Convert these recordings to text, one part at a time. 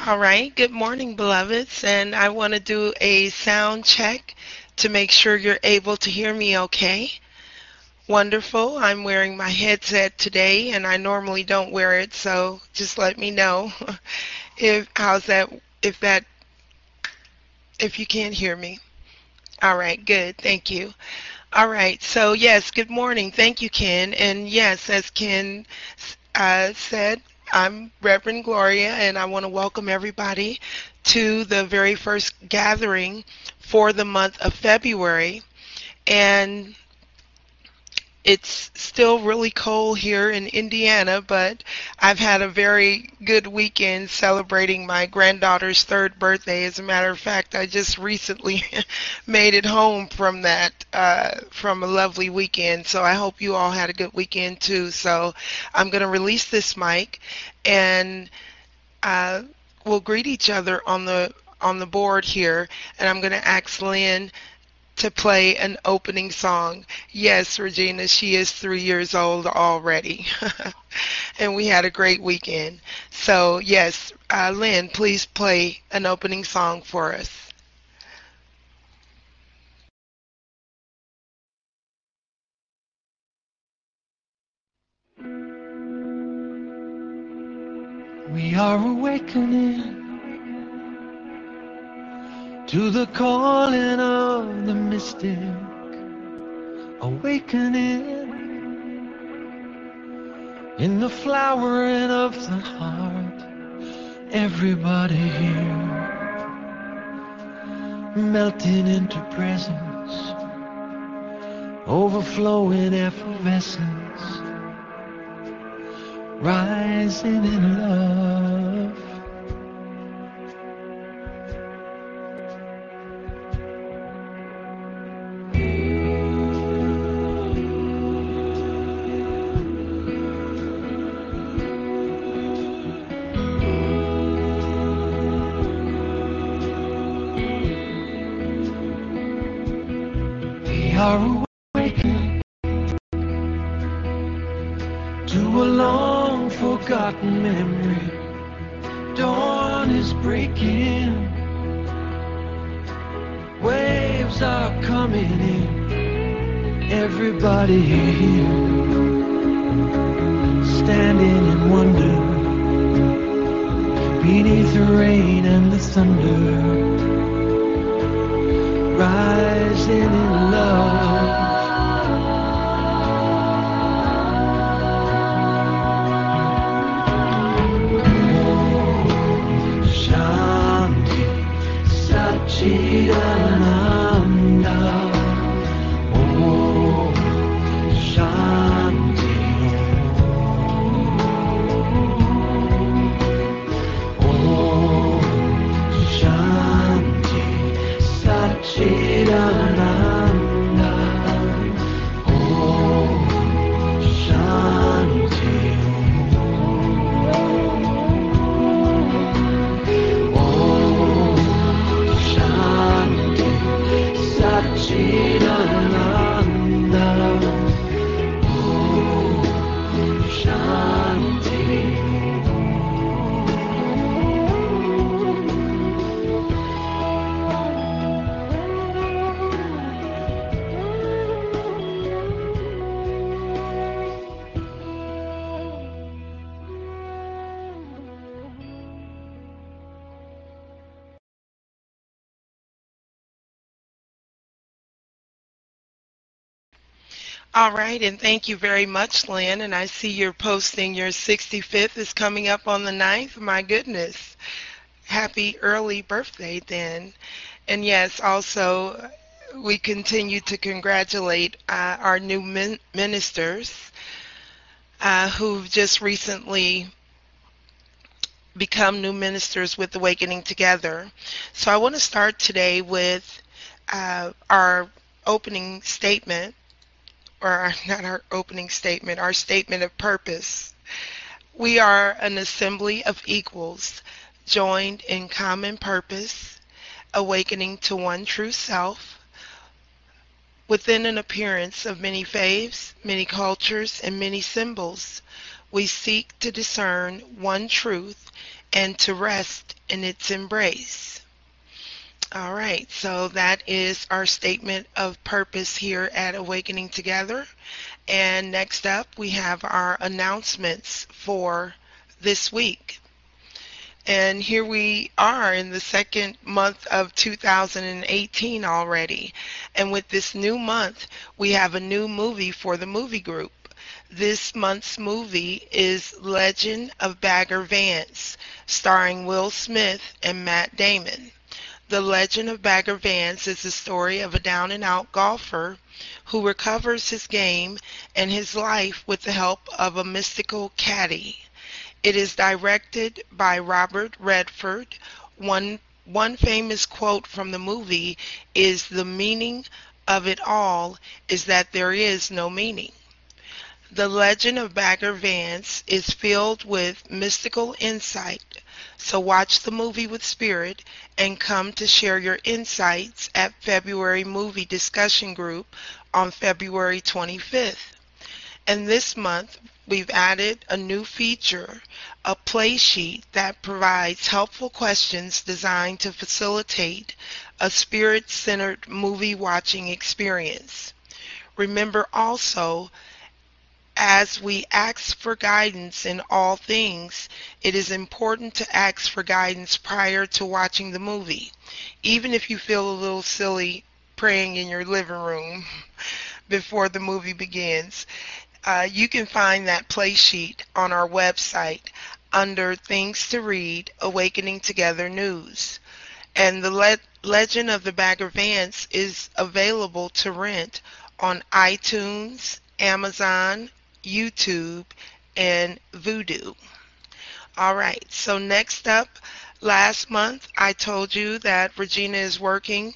All right, good morning, beloveds, and I want to do a sound check to make sure you're able to hear me okay. Wonderful. I'm wearing my headset today, and I normally don't wear it, so just let me know if how's that if that if you can't hear me. All right, good. Thank you. All right. So, yes, good morning. Thank you, Ken. And yes, as Ken said, I'm Reverend Gloria, and I want to welcome everybody to the very first gathering for the month of February. And it's still really cold here in Indiana, but I've had a very good weekend celebrating my granddaughter's third birthday. As a matter of fact, I just recently made it home from from a lovely weekend. So I hope you all had a good weekend too. So I'm going to release this mic and uh, we'll greet each other on the board here. And I'm going to ask Lynn to play an opening song. Yes, Regina, she is 3 years old already. And we had a great weekend. So, yes, Lynn, please play an opening song for us. We are awakening to the calling of the mystic, awakening in the flowering of the heart. Everybody here melting into presence, overflowing effervescence, rising in love. We are awakening to a long forgotten memory. Dawn is breaking, waves are coming in. Everybody here standing in wonder beneath the rain and the thunder, rising in love. Shanti Satchidananda. Om Shanti. Om Shanti Satchidananda. Om Shanti. Om Shanti Satchidananda. Om Shanti. All right, and thank you very much, Lynn. And I see you're posting your 65th is coming up on the 9th. My goodness. Happy early birthday then. And yes, also we continue to congratulate our new ministers who've just recently become new ministers with Awakening Together. So I want to start today with our opening statement, or not our opening statement, our statement of purpose. We are an assembly of equals, joined in common purpose, awakening to one true self, within an appearance of many faiths, many cultures, and many symbols. We seek to discern one truth and to rest in its embrace. All right, so that is our statement of purpose here at Awakening Together. And next up, we have our announcements for this week. And here we are in the second month of 2018 already. And with this new month, we have a new movie for the movie group. This month's movie is Legend of Bagger Vance, starring Will Smith and Matt Damon. The Legend of Bagger Vance is the story of a down-and-out golfer who recovers his game and his life with the help of a mystical caddy. It is directed by Robert Redford. One famous quote from the movie is, "The meaning of it all is that there is no meaning." The Legend of Bagger Vance is filled with mystical insight, so watch the movie with spirit and come to share your insights at February Movie Discussion Group on February 25th. And this month, we've added a new feature, a play sheet that provides helpful questions designed to facilitate a spirit-centered movie watching experience. Remember also, as we ask for guidance in all things, it is important to ask for guidance prior to watching the movie, even if you feel a little silly praying in your living room before the movie begins. You can find that play sheet on our website under Things to Read, Awakening Together News. And the Legend of the Bagger Vance is available to rent on iTunes, Amazon, YouTube, and Vudu. All right, so next up, last month I told you that Regina is working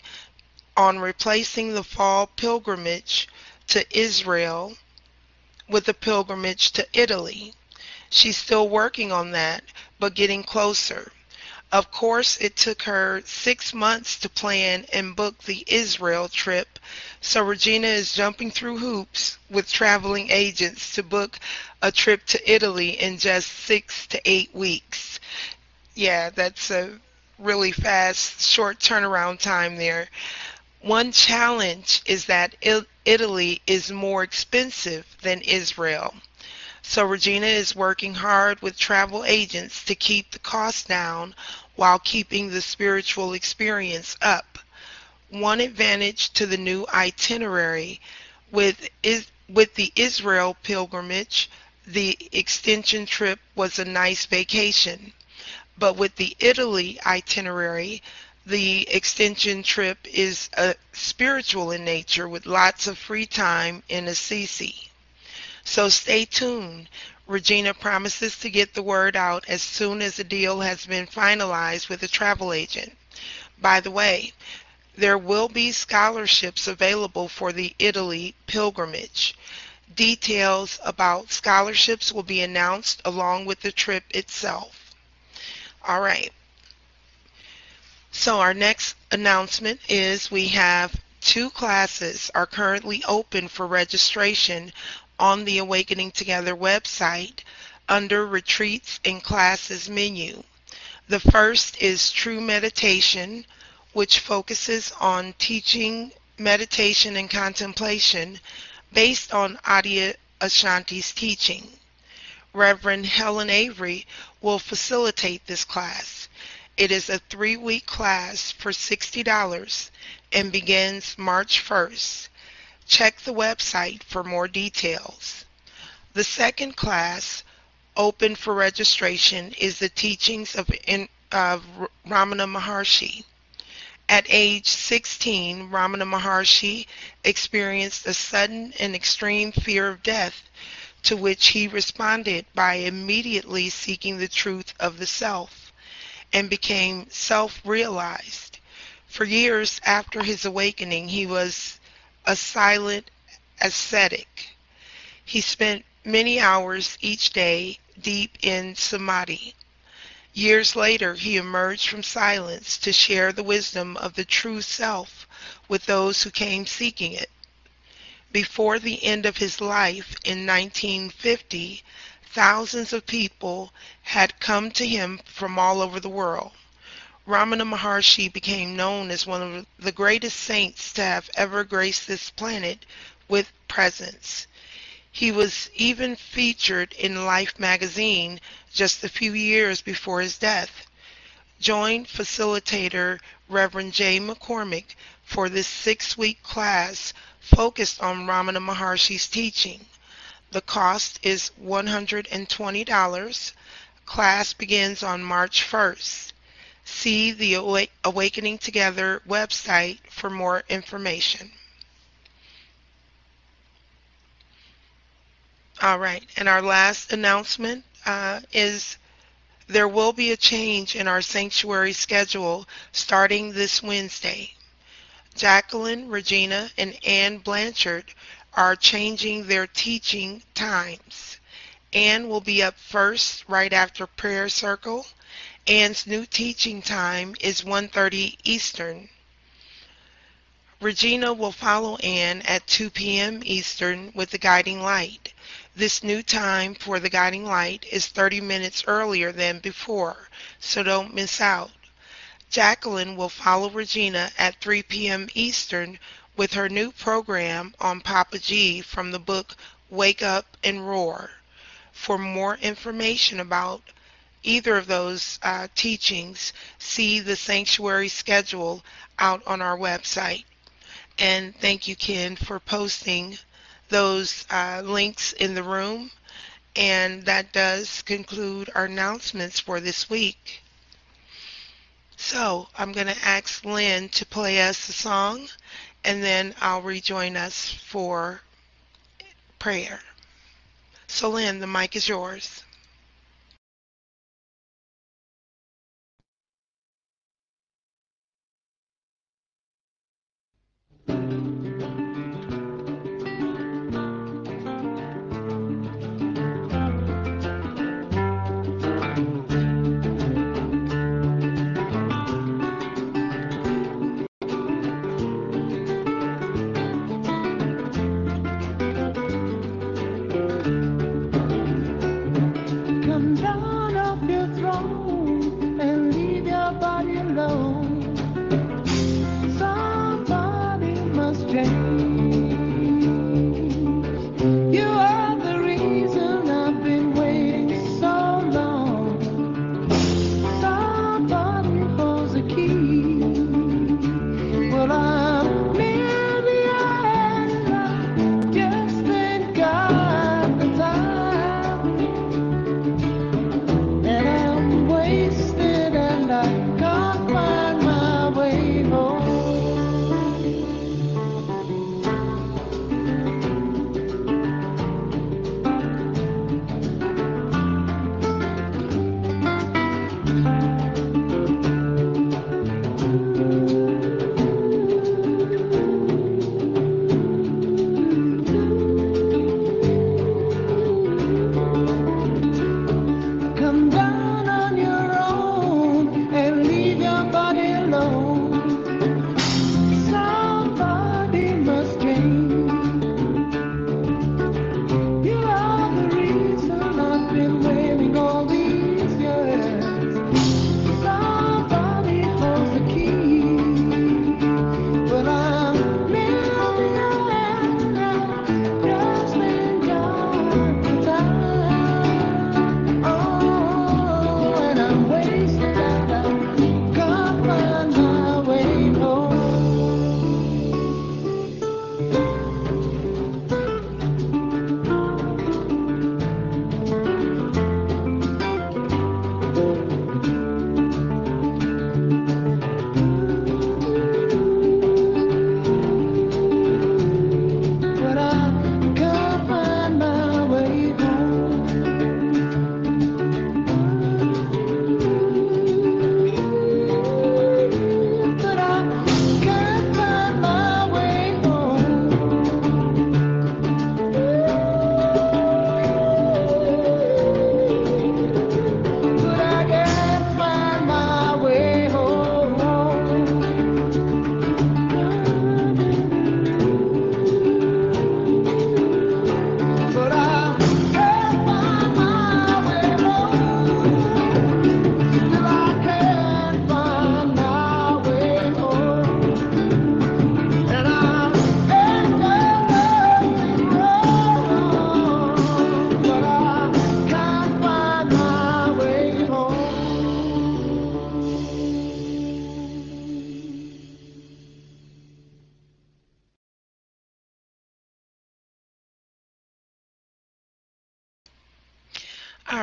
on replacing the fall pilgrimage to Israel with a pilgrimage to Italy. She's still working on that, but getting closer. Of course, it took her 6 months to plan and book the Israel trip, so Regina is jumping through hoops with traveling agents to book a trip to Italy in just 6 to 8 weeks. Yeah, that's a really fast, short turnaround time there. One challenge is that Italy is more expensive than Israel. So Regina is working hard with travel agents to keep the cost down while keeping the spiritual experience up. One advantage to the new itinerary with the Israel pilgrimage, the extension trip was a nice vacation. But with the Italy itinerary, the extension trip is spiritual in nature with lots of free time in Assisi. So stay tuned. Regina promises to get the word out as soon as the deal has been finalized with a travel agent. By the way, there will be scholarships available for the Italy pilgrimage. Details about scholarships will be announced along with the trip itself. All right. So our next announcement is we have 2 classes are currently open for registration on the Awakening Together website under Retreats and Classes menu. The first is True Meditation, which focuses on teaching meditation and contemplation based on Adia Ashanti's teaching. Reverend Helen Avery will facilitate this class. It is a 3-week class for $60 and begins March 1st. Check the website for more details. The second class, open for registration, is the teachings of Ramana Maharshi. At age 16, Ramana Maharshi experienced a sudden and extreme fear of death, to which he responded by immediately seeking the truth of the self, and became self-realized. For years after his awakening, he was a silent ascetic. He spent many hours each day deep in samadhi. Years later, he emerged from silence to share the wisdom of the true self with those who came seeking it. Before the end of his life in 1950, Thousands of people had come to him from all over the world. Ramana Maharshi became known as one of the greatest saints to have ever graced this planet with presence. He was even featured in Life magazine just a few years before his death. Join facilitator Reverend Jay McCormick for this 6-week class focused on Ramana Maharshi's teaching. The cost is $120. Class begins on March 1st. See the Awakening Together website for more information. All right, and our last announcement is there will be a change in our sanctuary schedule starting this Wednesday. Jacqueline, Regina, and Ann Blanchard are changing their teaching times. Ann will be up first right after prayer circle. Ann's new teaching time is 1:30 Eastern. Regina will follow Ann at 2 p.m. Eastern with the guiding light. This new time for the guiding light is 30 minutes earlier than before, so don't miss out. Jacqueline will follow Regina at 3 p.m. Eastern with her new program on Papa G from the book Wake Up and Roar. For more information about either of those teachings, see the sanctuary schedule out on our website. And thank you, Ken, for posting those links in the room. And that does conclude our announcements for this week. So I'm going to ask Lynn to play us a song, and then I'll rejoin us for prayer. So Lynn, the mic is yours. Come down off your throne and leave your body alone. Somebody must change. You are the reason I've been waiting so long. Somebody holds the key. Well, I'm merely an I just ain't got the time. And I'm waiting.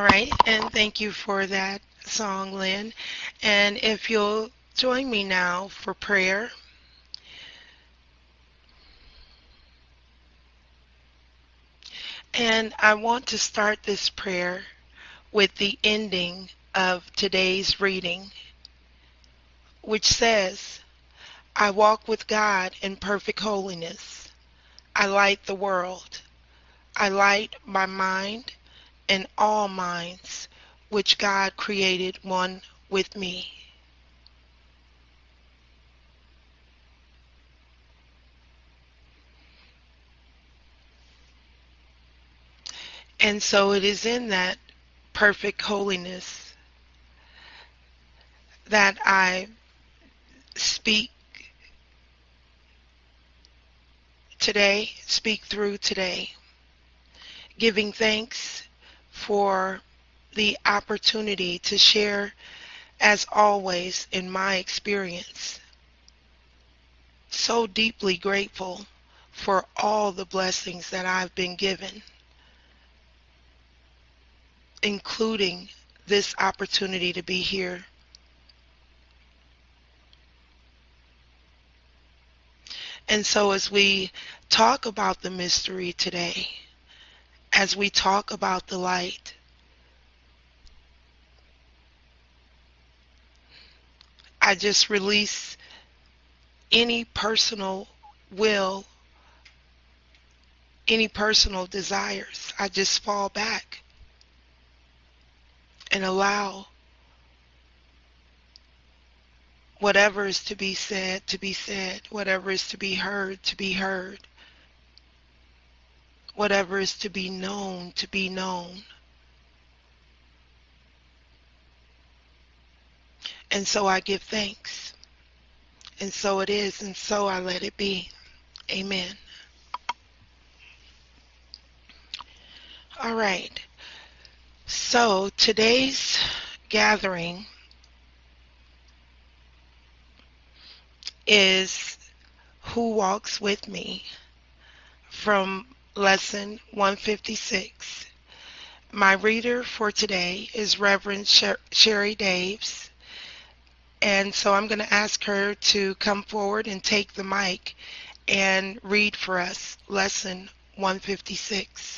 right, and thank you for that song, Lynn. And if you'll join me now for prayer. And I want to start this prayer with the ending of today's reading, which says, I walk with God in perfect holiness. I light the world. I light my mind and all minds, which God created one with me. And so it is in that perfect holiness that I speak today, speak through today, giving thanks for the opportunity to share, as always, in my experience. So deeply grateful for all the blessings that I've been given, including this opportunity to be here. And so as we talk about the mystery today, as we talk about the light, I just release any personal will, any personal desires. I just fall back and allow whatever is to be said, whatever is to be heard, whatever is to be known, to be known. And so I give thanks. And so it is, and so I let it be. Amen. All right. So today's gathering is Who Walks With Me from Lesson 156. My reader for today is Reverend Sherry Daves. And so I'm going to ask her to come forward and take the mic and read for us Lesson 156.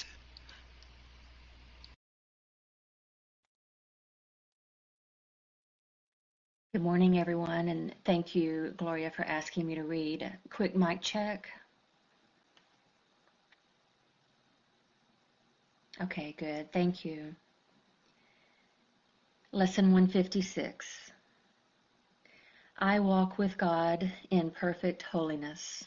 Good morning, everyone, and thank you, Gloria, for asking me to read. Quick mic check. Okay, good. Thank you. Lesson 156. I walk with God in perfect holiness.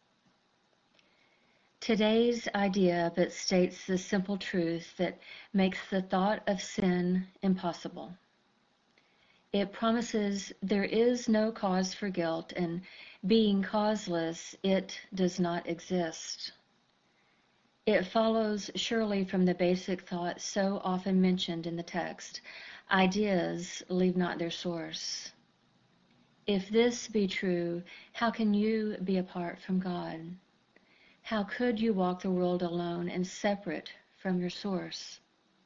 Today's idea but states the simple truth that makes the thought of sin impossible. It promises there is no cause for guilt, and being causeless, it does not exist. It follows surely from the basic thought so often mentioned in the text: ideas leave not their source. If this be true, how can you be apart from God? How could you walk the world alone and separate from your source?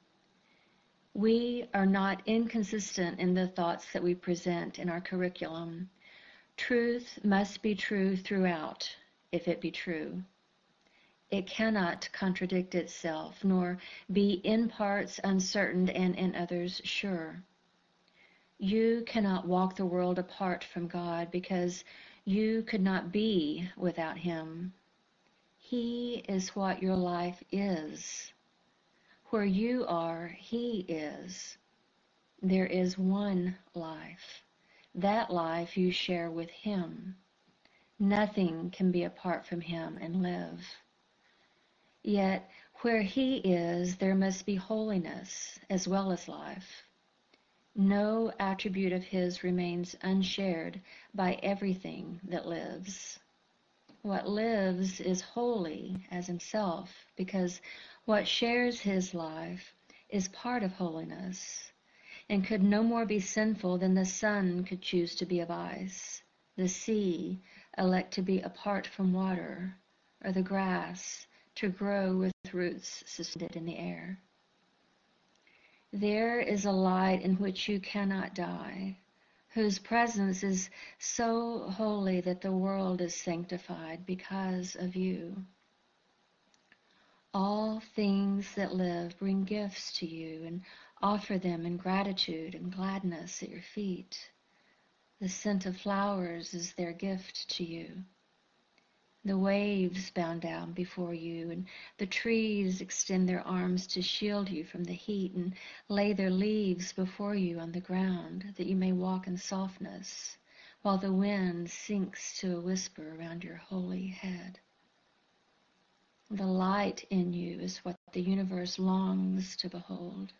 We are not inconsistent in the thoughts that we present in our curriculum. Truth must be true throughout, if it be true. It cannot contradict itself, nor be in parts uncertain and in others sure. You cannot walk the world apart from God, because you could not be without Him. He is what your life is. Where you are, He is. There is one life. That life you share with Him. Nothing can be apart from Him and live. Yet where He is, there must be holiness as well as life. No attribute of His remains unshared by everything that lives. What lives is holy as Himself, because what shares His life is part of holiness, and could no more be sinful than the sun could choose to be of ice, the sea elect to be apart from water, or the grass to grow with roots suspended in the air. There is a light in which you cannot die, whose presence is so holy that the world is sanctified because of you. All things that live bring gifts to you and offer them in gratitude and gladness at your feet. The scent of flowers is their gift to you. The waves bound down before you, and the trees extend their arms to shield you from the heat and lay their leaves before you on the ground, that you may walk in softness, while the wind sinks to a whisper around your holy head. The light in you is what the universe longs to behold.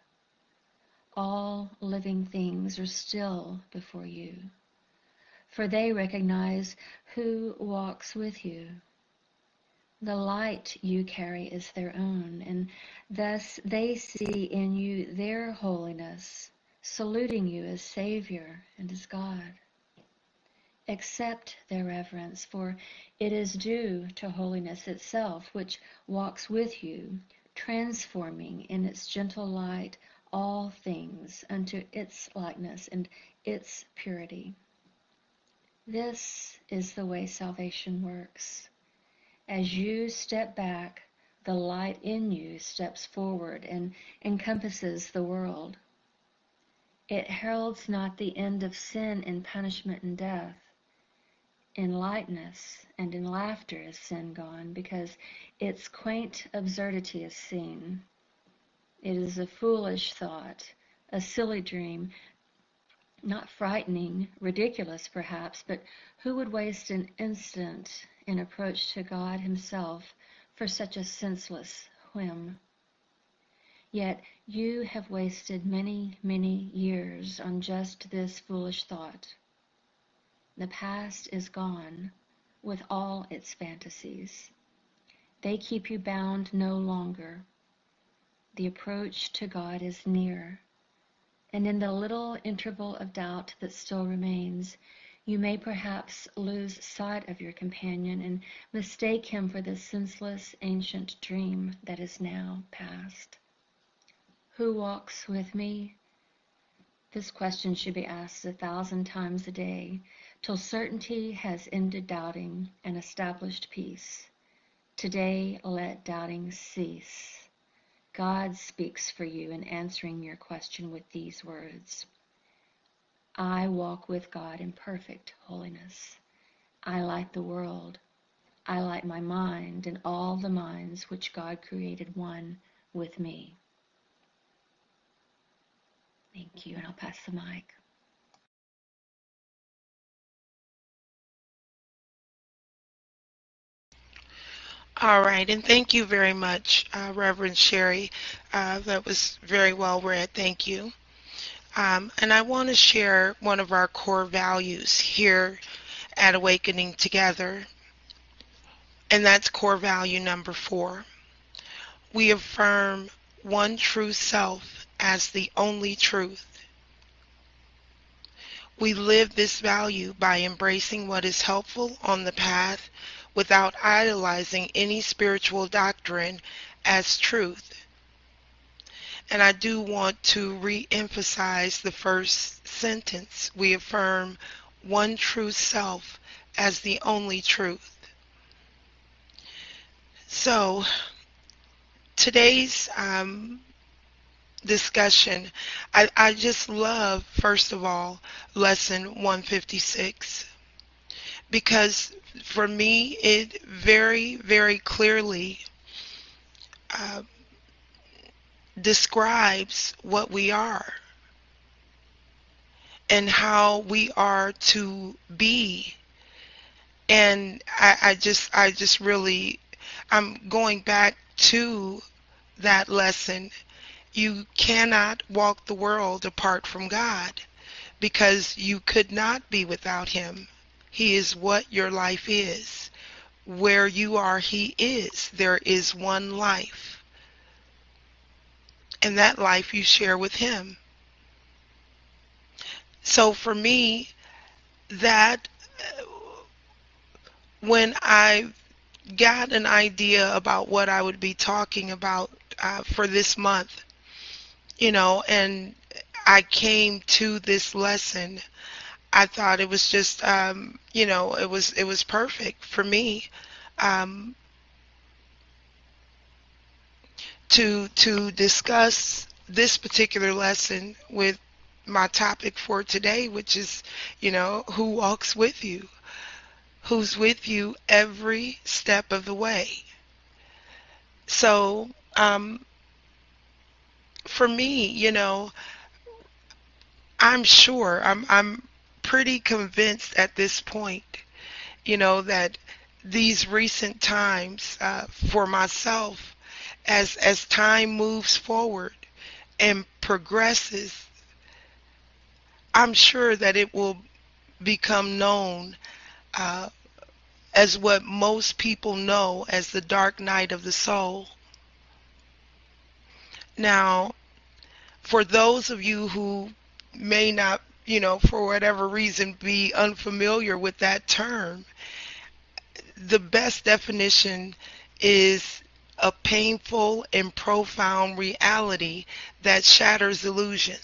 All living things are still before you, for they recognize who walks with you. The light you carry is their own, and thus they see in you their holiness, saluting you as Savior and as God. Accept their reverence, for it is due to holiness itself, which walks with you, transforming in its gentle light all things unto its likeness and its purity. This is the way salvation works. As you step back, the light in you steps forward and encompasses the world. It heralds not the end of sin in punishment and death. In lightness and in laughter is sin gone, because its quaint absurdity is seen. It is a foolish thought, a silly dream, not frightening, ridiculous perhaps, but who would waste an instant in approach to God Himself for such a senseless whim? Yet you have wasted many, many years on just this foolish thought. The past is gone with all its fantasies. They keep you bound no longer. The approach to God is near, and in the little interval of doubt that still remains, you may perhaps lose sight of your companion and mistake him for the senseless ancient dream that is now past. Who walks with me? This question should be asked 1,000 times a day, till certainty has ended doubting and established peace. Today let doubting cease. God speaks for you in answering your question with these words. I walk with God in perfect holiness. I light the world. I light my mind and all the minds which God created one with me. Thank you, and I'll pass the mic. All right, and thank you very much, Reverend Sherry. That was very well read. Thank you. And I want to share one of our core values here at Awakening Together, and that's core value number 4. We affirm one true self as the only truth. We live this value by embracing what is helpful on the path without idolizing any spiritual doctrine as truth. And I do want to re-emphasize the first sentence. We affirm one true self as the only truth. So today's discussion, I just love, first of all, lesson 156, because for me it very, very clearly describes what we are and how we are to be. And I just really, I'm going back to that lesson. You cannot walk the world apart from God, because you could not be without Him. He is what your life is. Where you are, He is. There is one life, and that life you share with Him. So for me, that when I got an idea about what I would be talking about for this month, and I came to this lesson. I thought it was just, it was perfect for me, um, to discuss this particular lesson with my topic for today, which is, who walks with you, who's with you every step of the way. So, for me, I'm sure, I'm pretty convinced at this point, that these recent times, for myself, as time moves forward and progresses, I'm sure that it will become known, uh, as what most people know as the dark night of the soul. Now, for those of you who may not, for whatever reason, be unfamiliar with that term, the best definition is a painful and profound reality that shatters illusions.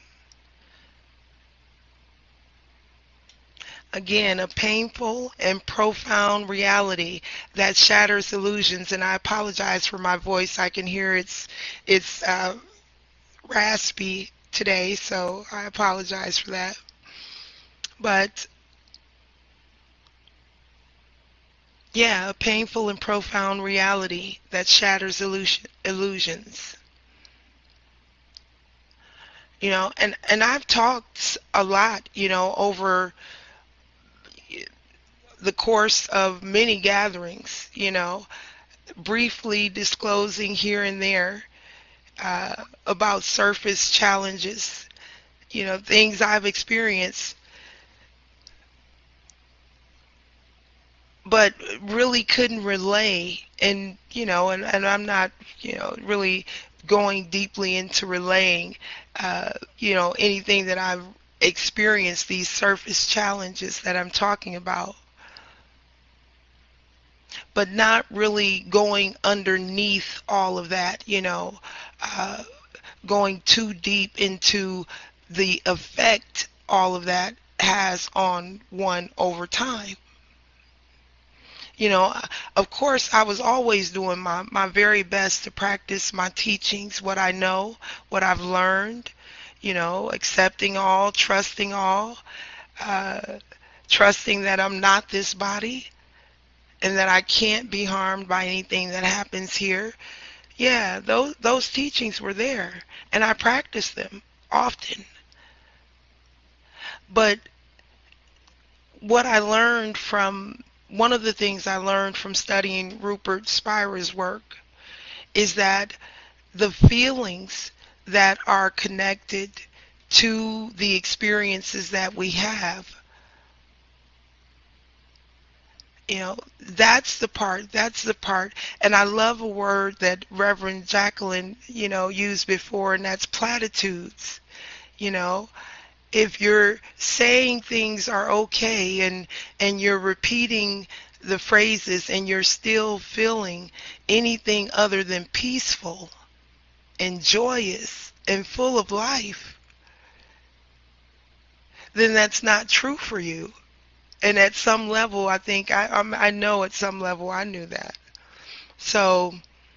Again, a painful and profound reality that shatters illusions. And I apologize for my voice. I can hear it's raspy today, so I apologize for that. But yeah, a painful and profound reality that shatters illusions. And I've talked a lot, over the course of many gatherings, briefly disclosing here and there, about surface challenges, things I've experienced, but really couldn't relay. And I'm not, really going deeply into relaying, anything that I've experienced, these surface challenges that I'm talking about, but not really going underneath all of that, going too deep into the effect all of that has on one over time. Of course, I was always doing my very best to practice my teachings, what I know, what I've learned, accepting all, trusting all, trusting that I'm not this body and that I can't be harmed by anything that happens here. Yeah, those teachings were there, and I practiced them often. But what I learned from one of the things I learned from studying Rupert Spira's work is that the feelings that are connected to the experiences that we have, that's the part. And I love a word that Reverend Jacqueline, used before, and that's platitudes. If you're saying things are okay and you're repeating the phrases and you're still feeling anything other than peaceful and joyous and full of life, then that's not true for you. And at some level, I think, I know at some level I knew that. So,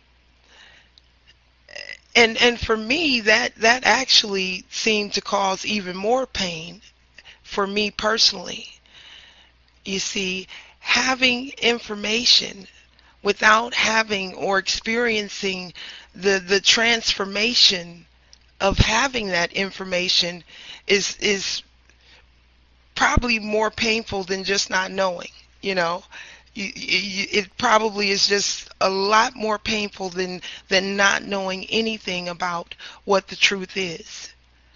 and for me, that actually seemed to cause even more pain for me personally. You see, having information without having or experiencing the transformation of having that information is probably more painful than just not knowing. It probably is just a lot more painful than not knowing anything about what the truth is.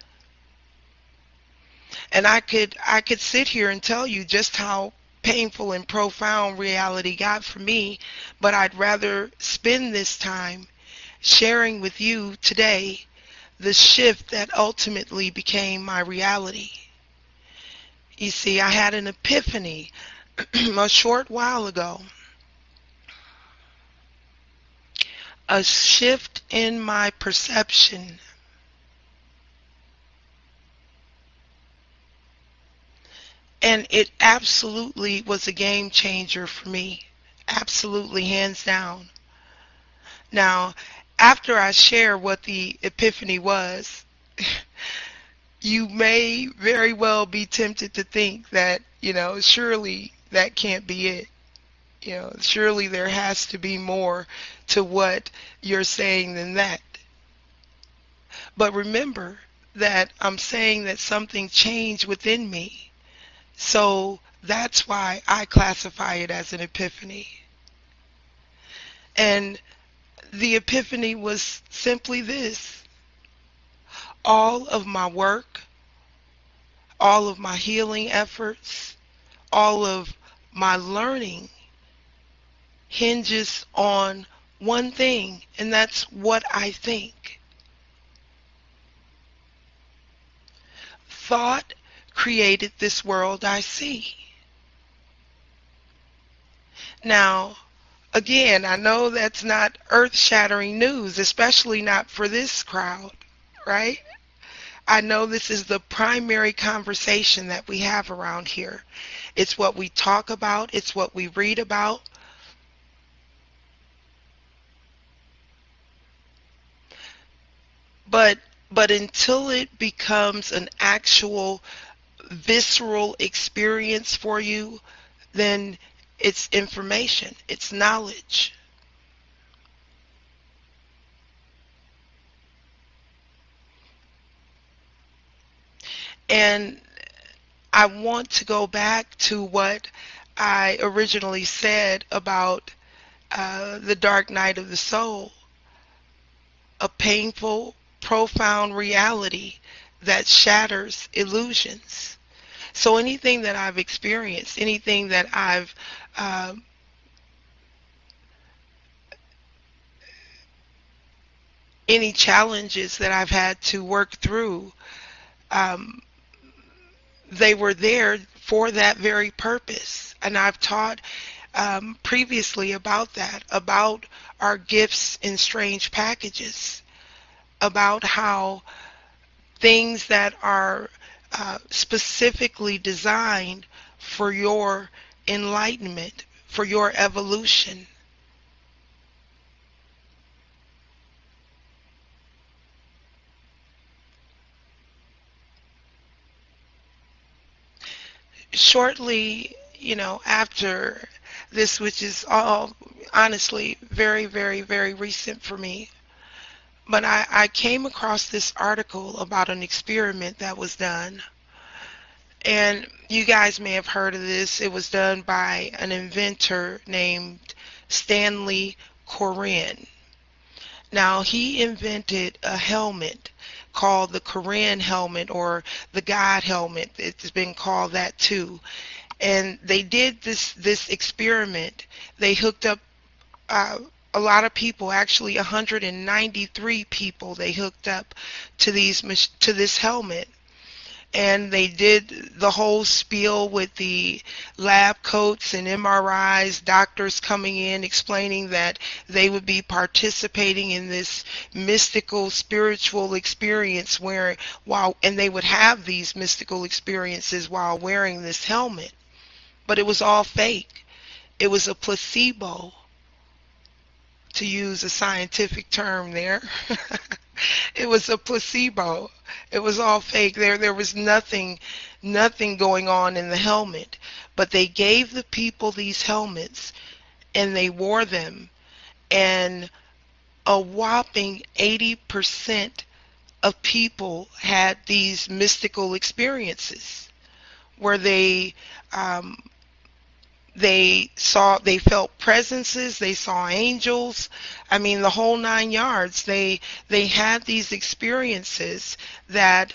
And I could sit here and tell you just how painful and profound reality got for me, but I'd rather spend this time sharing with you today the shift that ultimately became my reality. You see, I had an epiphany a short while ago. A shift in my perception And it absolutely was a game changer for me. Absolutely, hands down. Now, after I share what the epiphany was, you may very well be tempted to think that, surely that can't be it. Surely there has to be more to what you're saying than that. But remember that I'm saying that something changed within me. So that's why I classify it as an epiphany. And the epiphany was simply this: all of my work, all of my healing efforts, all of my learning hinges on one thing, and that's what I think. Thought created this world I see. Now, again, I know that's not earth-shattering news, especially not for this crowd, right? I know this is the primary conversation that we have around here. It's what we talk about. It's what we read about. But until it becomes an actual visceral experience for you, then it's information. It's knowledge. And I want to go back to what I originally said about the dark night of the soul, a painful, profound reality that shatters illusions. So anything that I've experienced, anything that I've any challenges that I've had to work through, they were there for that very purpose. And I've taught previously about that, about our gifts in strange packages, about how things that are specifically designed for your enlightenment, for your evolution. Shortly, after this, which is all honestly very, very, very recent for me, but I came across this article about an experiment that was done. And you guys may have heard of this. It was done by an inventor named Stanley Coren. Now, he invented a helmet called the Coren helmet, or the God helmet. It's been called that too. And they did this experiment. They hooked up a lot of people, actually 193 people they hooked up to this helmet. And they did the whole spiel with the lab coats and MRIs, doctors coming in explaining that they would be participating in this mystical spiritual experience and they would have these mystical experiences while wearing this helmet. But it was all fake. It was a placebo, to use a scientific term there. It was a placebo. It was all fake. There was nothing going on in the helmet. But they gave the people these helmets, and they wore them, and a whopping 80% of people had these mystical experiences where they felt presences, they saw angels. I mean, the whole 9 yards. They had these experiences that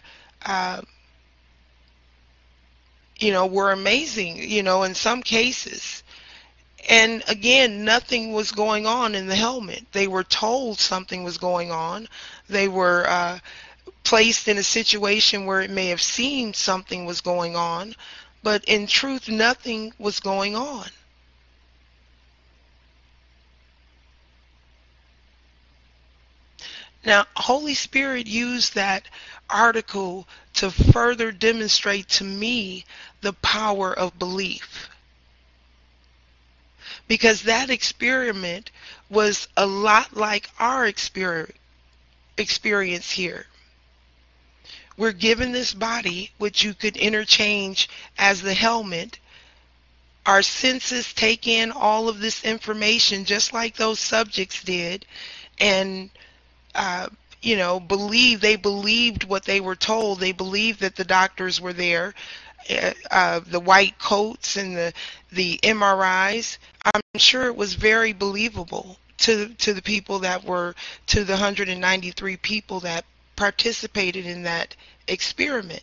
were amazing, in some cases. And again, nothing was going on in the helmet. They were told something was going on. They were placed in a situation where it may have seemed something was going on, but in truth, nothing was going on. Now, Holy Spirit used that article to further demonstrate to me the power of belief. Because that experiment was a lot like our experience here. We're given this body, which you could interchange as the helmet. Our senses take in all of this information just like those subjects did, and they believed what they were told. They believed that the doctors were there, the white coats and the MRIs. I'm sure it was very believable to the people that were, to the 193 people that participated in that experiment.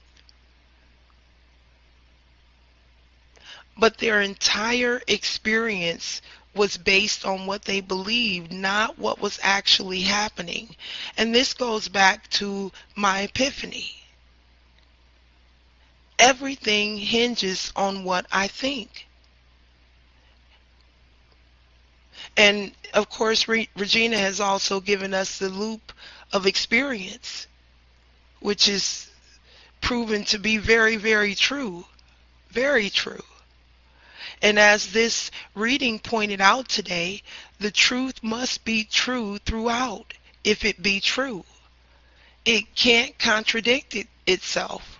But their entire experience was based on what they believed, not what was actually happening. And this goes back to my epiphany. Everything hinges on what I think. And of course, Regina has also given us the loop of experience, which is proven to be very, very true. Very true. And as this reading pointed out today, the truth must be true throughout, if it be true. It can't contradict itself,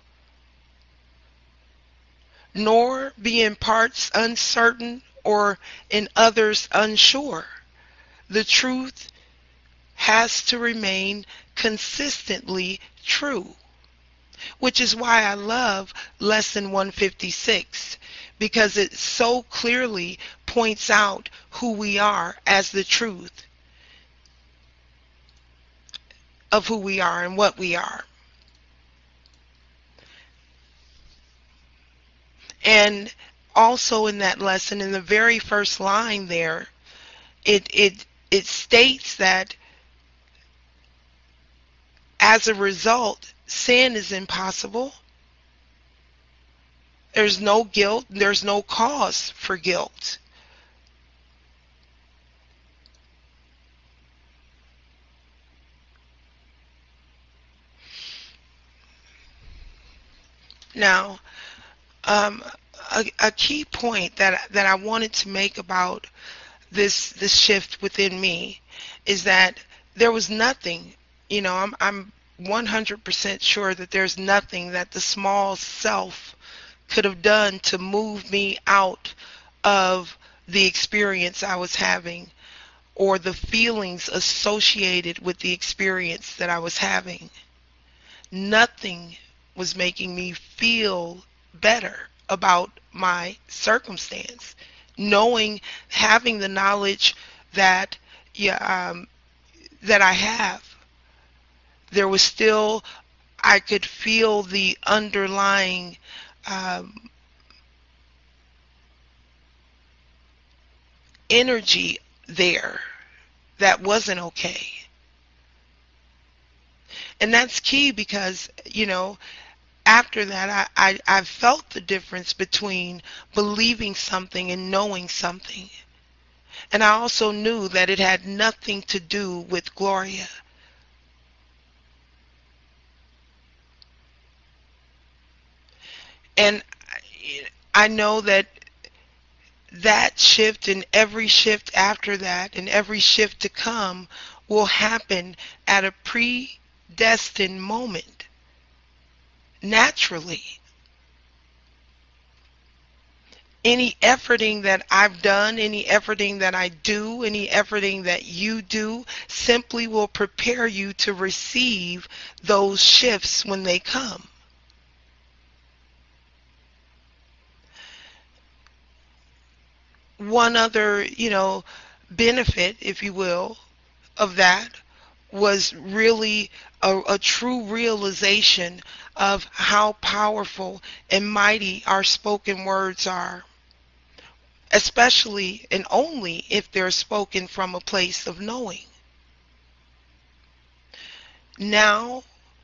nor be in parts uncertain or in others unsure. The truth has to remain consistently true, which is why I love Lesson 156, because it so clearly points out who we are as the truth of who we are and what we are. And also in that lesson, in the very first line there, it states that as a result, sin is impossible. There's no guilt. There's no cause for guilt. Now, a key point that I wanted to make about this shift within me is that there was nothing, I'm 100% sure that there's nothing that the small self could have done to move me out of the experience I was having or the feelings associated with the experience that I was having. Nothing was making me feel better about my circumstance. Having the knowledge that that I have, there was still, I could feel the underlying energy there that wasn't okay. And that's key because, after that, I felt the difference between believing something and knowing something. And I also knew that it had nothing to do with Gloria. And I know that shift and every shift after that and every shift to come will happen at a predestined moment, naturally. Any efforting that I've done, any efforting that I do, any efforting that you do simply will prepare you to receive those shifts when they come. One other, benefit, if you will, of that was really a true realization of how powerful and mighty our spoken words are, especially and only if they're spoken from a place of knowing. Now,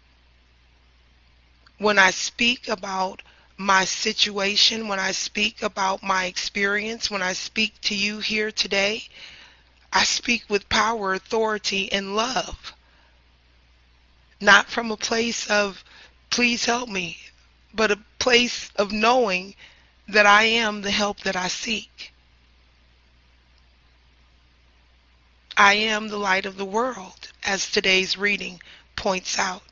when I speak about my situation, when I speak about my experience, when I speak to you here today, I speak with power, authority, and love. not from a place of please help me, but a place of knowing that I am the help that I seek. I am the light of the world, as today's reading points out.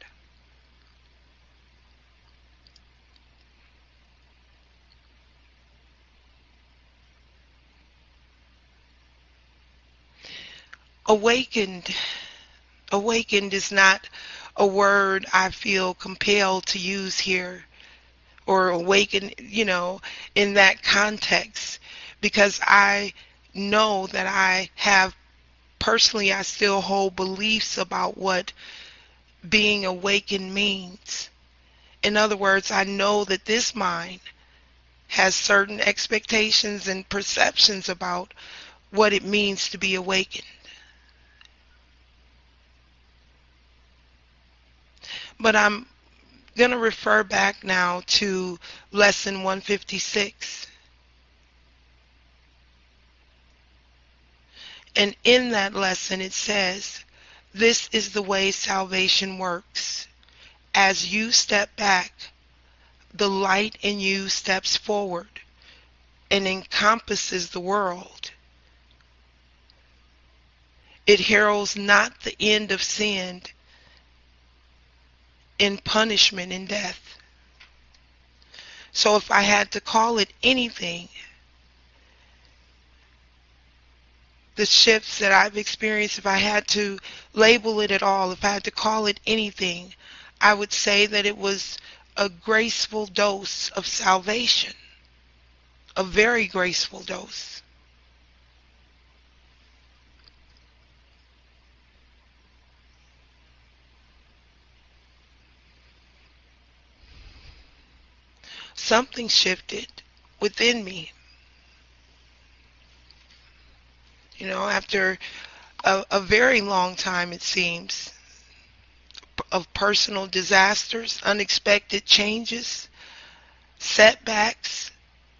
Awakened. Awakened is not a word I feel compelled to use here, or awaken, in that context, because I know that personally, I still hold beliefs about what being awakened means. In other words, I know that this mind has certain expectations and perceptions about what it means to be awakened. But I'm going to refer back now to lesson 156. And in that lesson it says, this is the way salvation works. As you step back, the light in you steps forward and encompasses the world. It heralds not the end of sin in punishment and death. So if I had to call it anything, the shifts that I've experienced, if I had to label it at all, if I had to call it anything, I would say that it was a graceful dose of salvation, a very graceful dose. Something shifted within me. After a very long time, it seems, of personal disasters, unexpected changes, setbacks.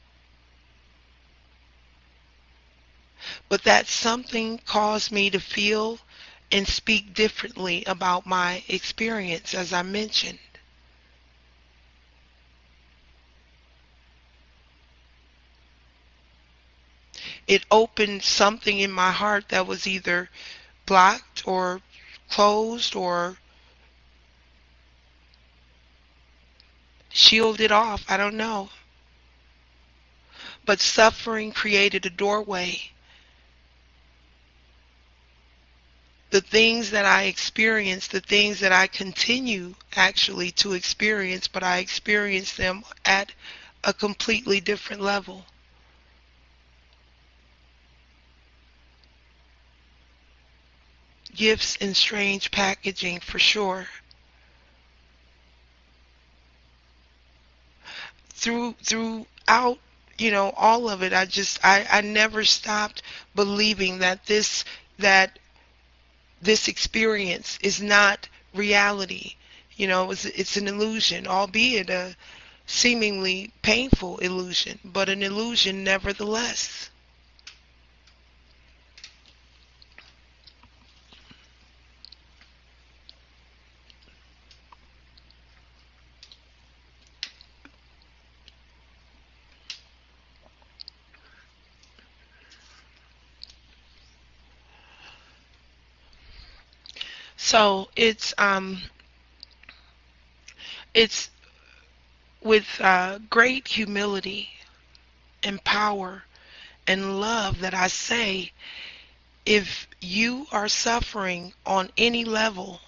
But that something caused me to feel and speak differently about my experience, as I mentioned. It opened something in my heart that was either blocked or closed or shielded off. I don't know. But suffering created a doorway. The things that I experienced, the things that I continue actually to experience, but I experience them at a completely different level. Gifts in strange packaging, for sure. Throughout, all of it, I never stopped believing that this experience is not reality. It's an illusion, albeit a seemingly painful illusion, but an illusion nevertheless. So it's with great humility and power and love that I say, if you are suffering on any level,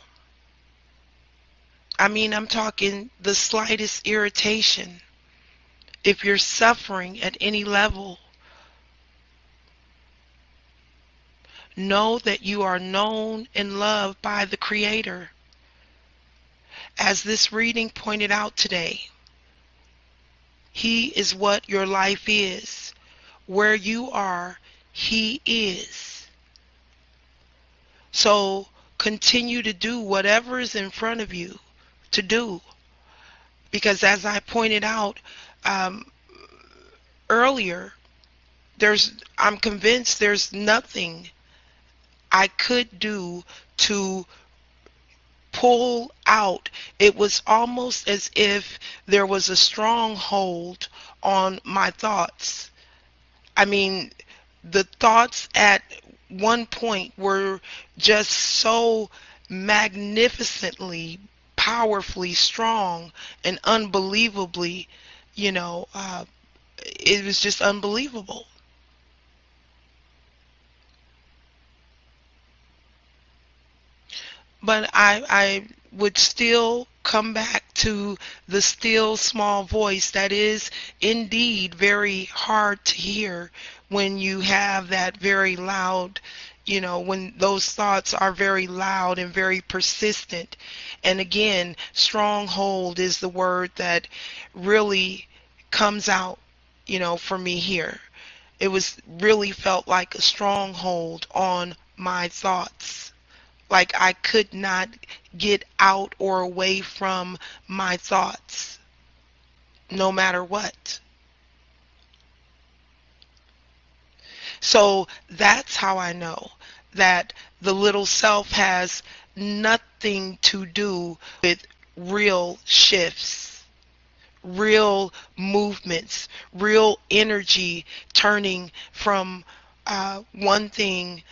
I'm talking the slightest irritation, if you're suffering at any level, know that you are known and loved by the Creator. As this reading pointed out today, He is what your life is. Where you are, He is. So continue to do whatever is in front of you to do. Because as I pointed out earlier, I'm convinced there's nothing I could do to pull out. It was almost as if there was a stronghold on my thoughts. I mean, the thoughts at one point were just so magnificently, powerfully strong and unbelievably, it was just unbelievable. But I would still come back to the still small voice that is indeed very hard to hear when you have that very loud, when those thoughts are very loud and very persistent. And again, stronghold is the word that really comes out, for me here. It was really felt like a stronghold on my thoughts. Like I could not get out or away from my thoughts, no matter what. So that's how I know that the little self has nothing to do with real shifts, real movements, real energy turning from one thing,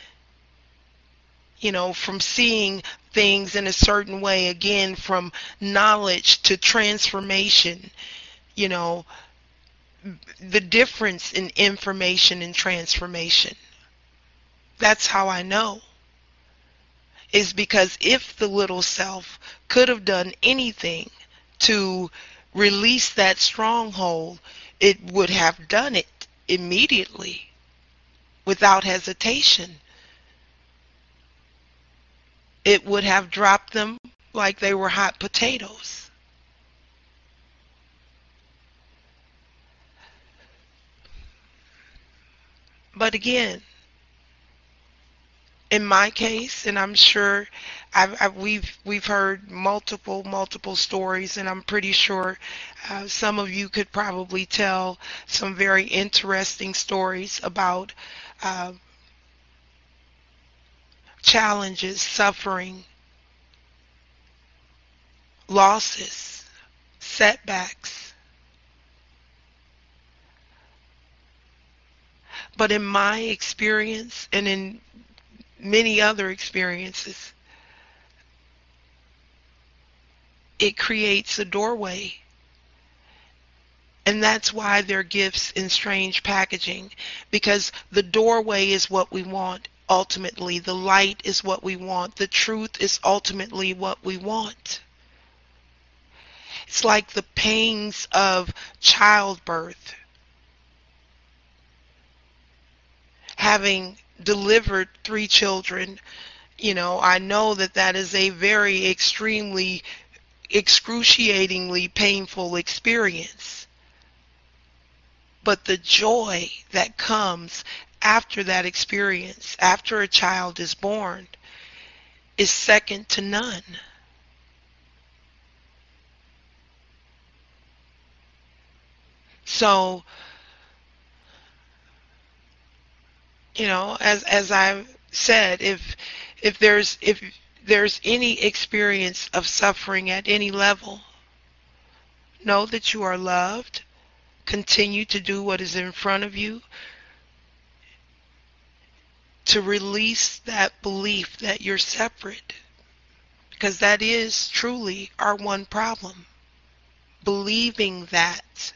from seeing things in a certain way, again, from knowledge to transformation, you know, the difference in information and transformation. That's how I know. Is because if the little self could have done anything to release that stronghold, it would have done it immediately, without hesitation. It would have dropped them like they were hot potatoes. But again, in my case, and I'm sure we've heard multiple stories, and I'm pretty sure some of you could probably tell some very interesting stories about challenges, suffering, losses, setbacks. But in my experience, and in many other experiences, it creates a doorway. And that's why they're gifts in strange packaging, because the doorway is what we want ultimately. The light is what we want. The truth is ultimately what we want. It's like the pains of childbirth. Having delivered 3 children, I know that is a very extremely, excruciatingly painful experience. But the joy that comes after that experience, after a child is born, is second to none. So, as I've said, if there's any experience of suffering at any level, know that you are loved. Continue to do what is in front of you to release that belief that you're separate, because that is truly our one problem. Believing that.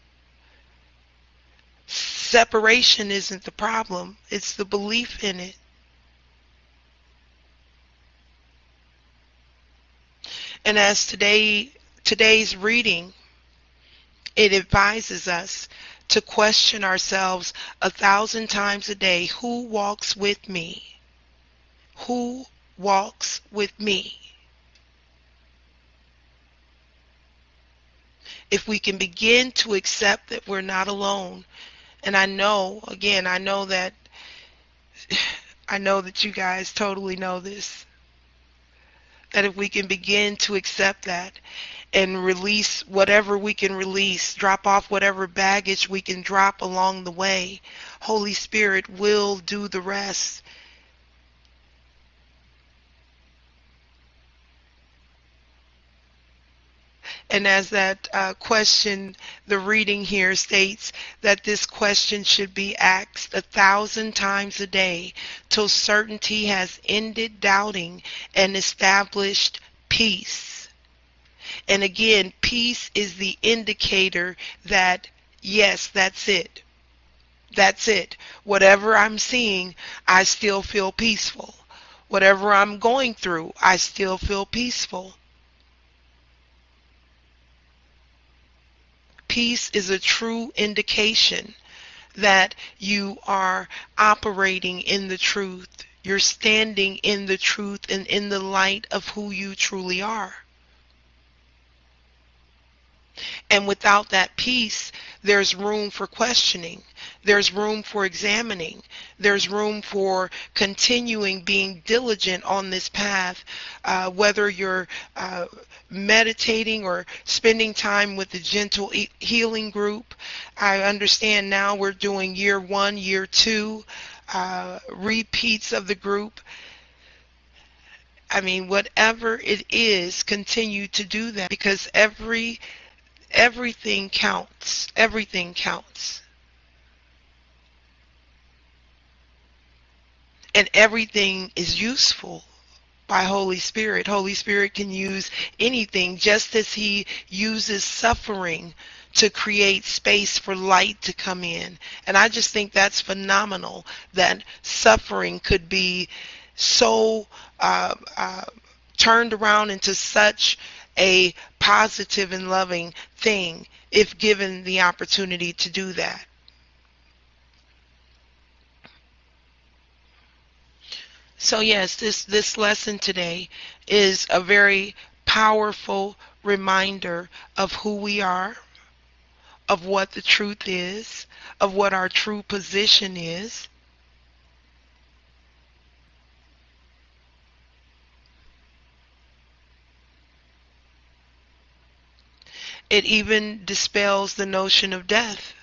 Separation isn't the problem, it's the belief in it. And as today's reading, it advises us to question ourselves 1,000 times a day. Who walks with me? Who walks with me? If we can begin to accept that we're not alone, and I know that you guys totally know this, that if we can begin to accept that and release whatever we can release, drop off whatever baggage we can drop along the way, Holy Spirit will do the rest. And as that question, the reading here states that this question should be asked 1,000 times a day till certainty has ended doubting and established peace. And again, peace is the indicator that, yes, that's it. That's it. Whatever I'm seeing, I still feel peaceful. Whatever I'm going through, I still feel peaceful. Peace is a true indication that you are operating in the truth. You're standing in the truth and in the light of who you truly are. And without that peace, there's room for questioning. There's room for examining. There's room for continuing being diligent on this path, whether you're meditating or spending time with the Gentle Healing Group. I understand now we're doing year 1, year 2, repeats of the group. I mean, whatever it is, continue to do that, because everything counts. Everything counts. And everything is useful by Holy Spirit. Holy Spirit can use anything, just as He uses suffering to create space for light to come in. And I just think that's phenomenal, that suffering could be so turned around into such a positive and loving thing if given the opportunity to do that. So yes, this lesson today is a very powerful reminder of who we are, of what the truth is, of what our true position is. It even dispels the notion of death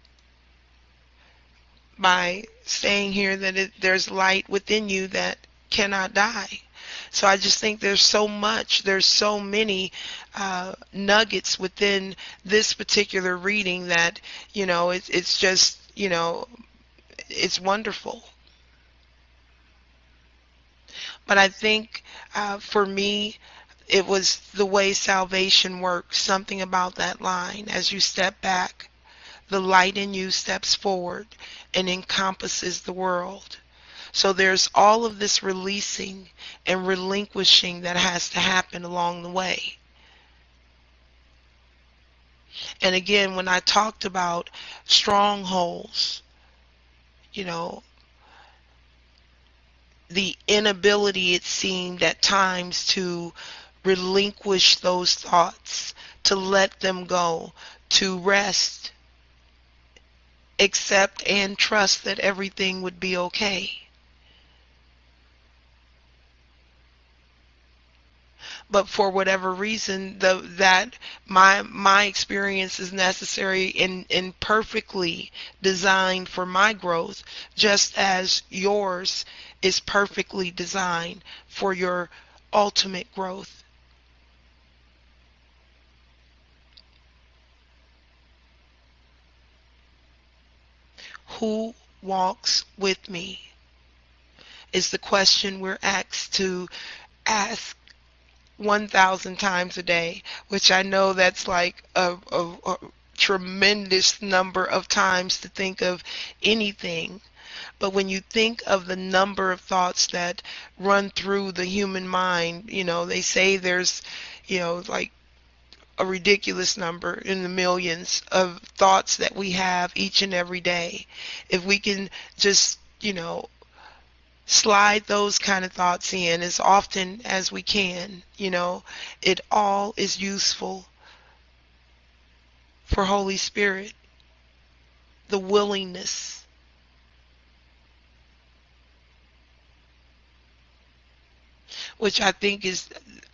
by saying here that there's light within you that cannot die. So I just think there's so much, there's so many nuggets within this particular reading that, it's just, it's wonderful. But I think for me, it was the way salvation works, something about that line. As you step back, the light in you steps forward and encompasses the world. So there's all of this releasing and relinquishing that has to happen along the way. And again, when I talked about strongholds, the inability, it seemed at times, to relinquish those thoughts, to let them go, to rest, accept and trust that everything would be okay. But for whatever reason, that my experience is necessary and perfectly designed for my growth, just as yours is perfectly designed for your ultimate growth. Who walks with me is the question we're asked to ask 1,000 times a day, which I know that's like a tremendous number of times to think of anything. But when you think of the number of thoughts that run through the human mind, they say there's, like a ridiculous number in the millions of thoughts that we have each and every day. If we can just, slide those kind of thoughts in as often as we can, it all is useful for Holy Spirit. The willingness. Which I think is,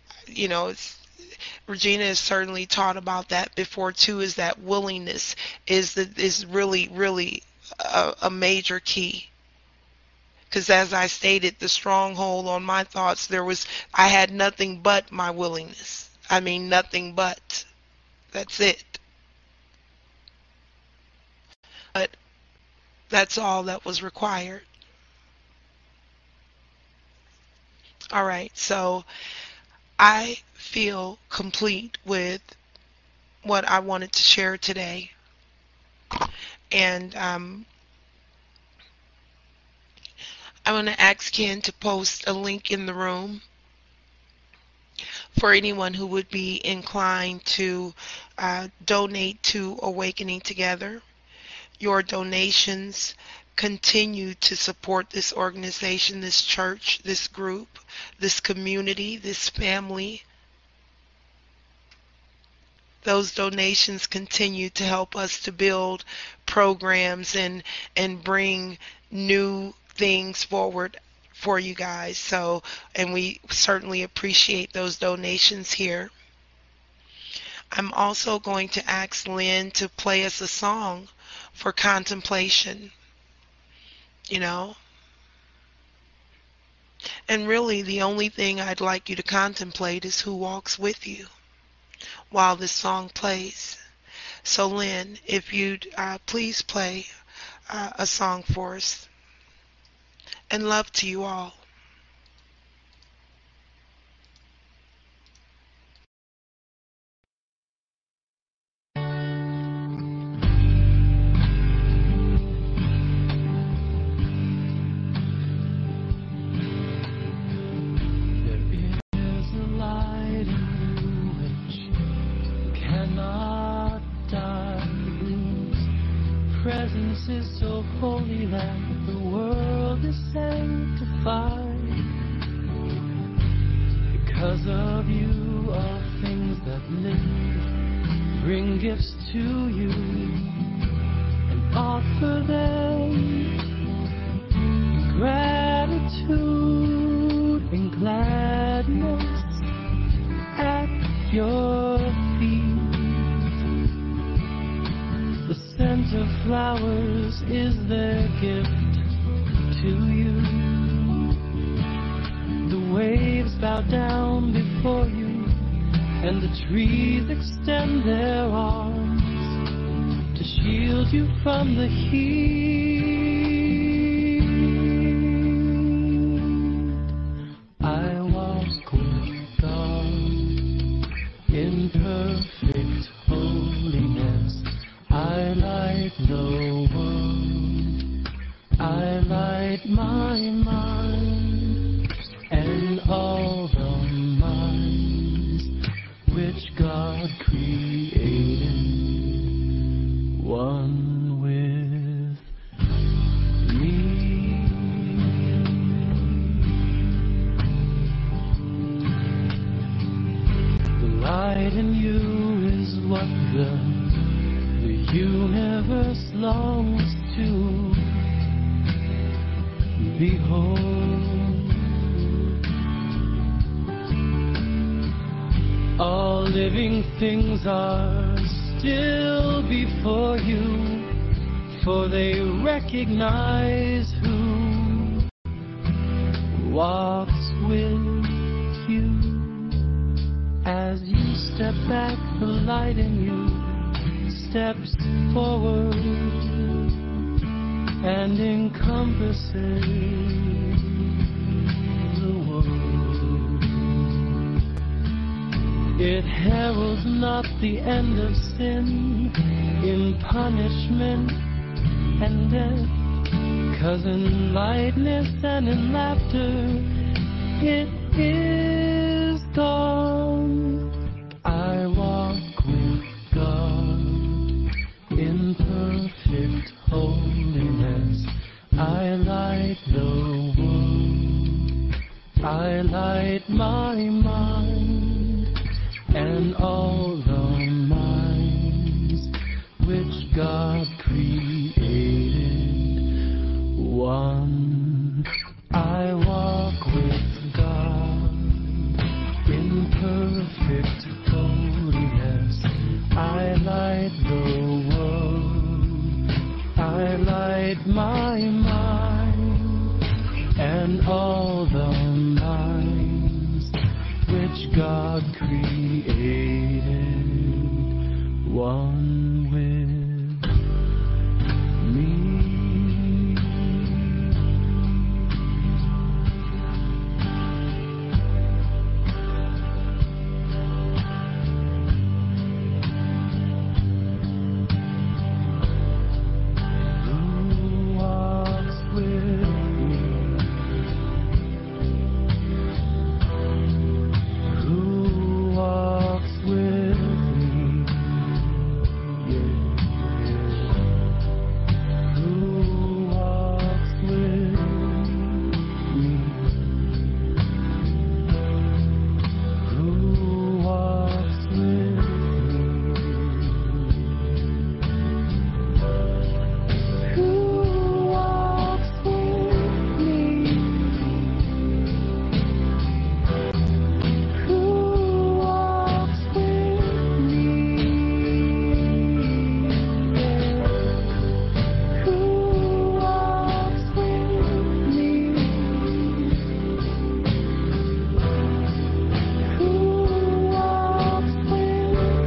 Regina has certainly taught about that before too, is that willingness is really, really a major key. Because as I stated, the stronghold on my thoughts, I had nothing but my willingness. I mean, nothing but. That's it. But that's all that was required. All right, so I feel complete with what I wanted to share today. And I'm going to ask Ken to post a link in the room for anyone who would be inclined to donate to Awakening Together. Your donations continue to support this organization, this church, this group, this community, this family. Those donations continue to help us to build programs and bring new things forward for you guys. So, and we certainly appreciate those donations here. I'm also going to ask Lynn to play us a song for contemplation, you know. And really the only thing I'd like you to contemplate is who walks with you while this song plays. So Lynn, if you'd please play a song for us. And love to you all. Presence is so holy that the world is sanctified. Because of you, all things that live bring gifts to you and offer them gratitude and gladness at your feet. The scent of flowers is their gift to you. The waves bow down before you, and the trees extend their arms to shield you from the heat. I walk with God in perfect holiness. I light the world, I light my mind, and all the minds which God created, one with me. The light in you is what the universe longs to behold. All living things are still before you, for they recognize who walks with you. As you step back, the light in you steps forward and encompasses the world. It heralds not the end of sin in punishment and death, 'cause in lightness and in laughter it is gone. I walk with God in perfect holiness. I light the world, I light my mind, and all the minds which God created, one. I walk with God in perfect holiness. I light the world, I light my mind, and all the minds which God created, one with me. Who walks with me? Who walks with me? Who walks with me? Who walks with me? Who walks with me? Who walks with me? Who walks with me? Who walks with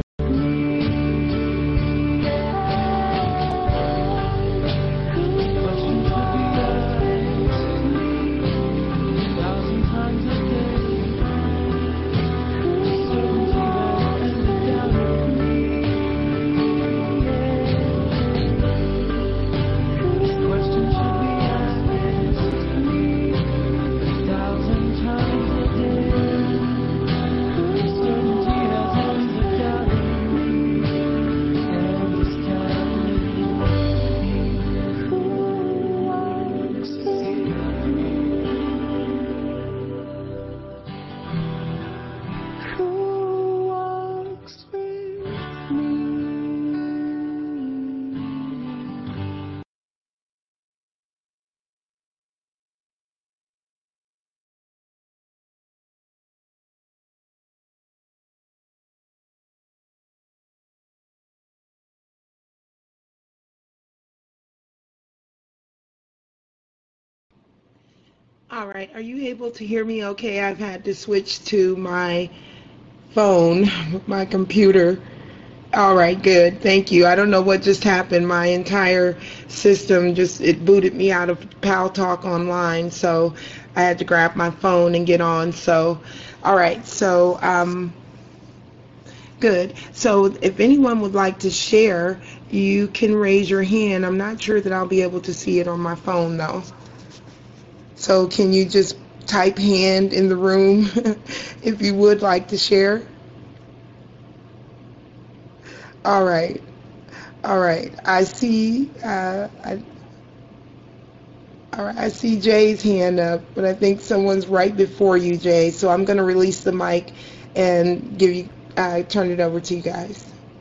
All right, are you able to hear me okay? I've had to switch to my phone, my computer. All right, good. Thank you. I don't know what just happened. My entire system it booted me out of Pal Talk Online, so I had to grab my phone and get on. So, all right. So, good. So, if anyone would like to share, you can raise your hand. I'm not sure that I'll be able to see it on my phone though. So, can you just type hand in the room if you would like to share? All right. All right. I see. All right. I see Jay's hand up, but I think someone's right before you, Jay. So I'm going to release the mic and turn it over to you guys.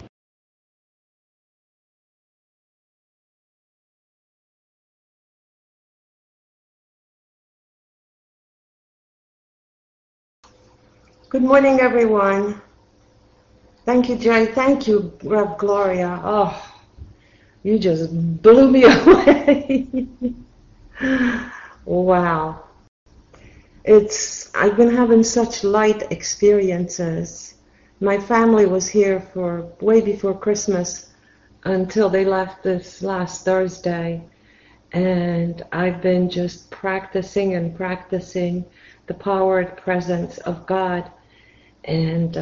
Good morning, everyone. Thank you, Jay. Thank you, Rev Gloria. Oh, you just blew me away. Wow. I've been having such light experiences. My family was here for way before Christmas until they left this last Thursday. And I've been just practicing and practicing the power and presence of God. And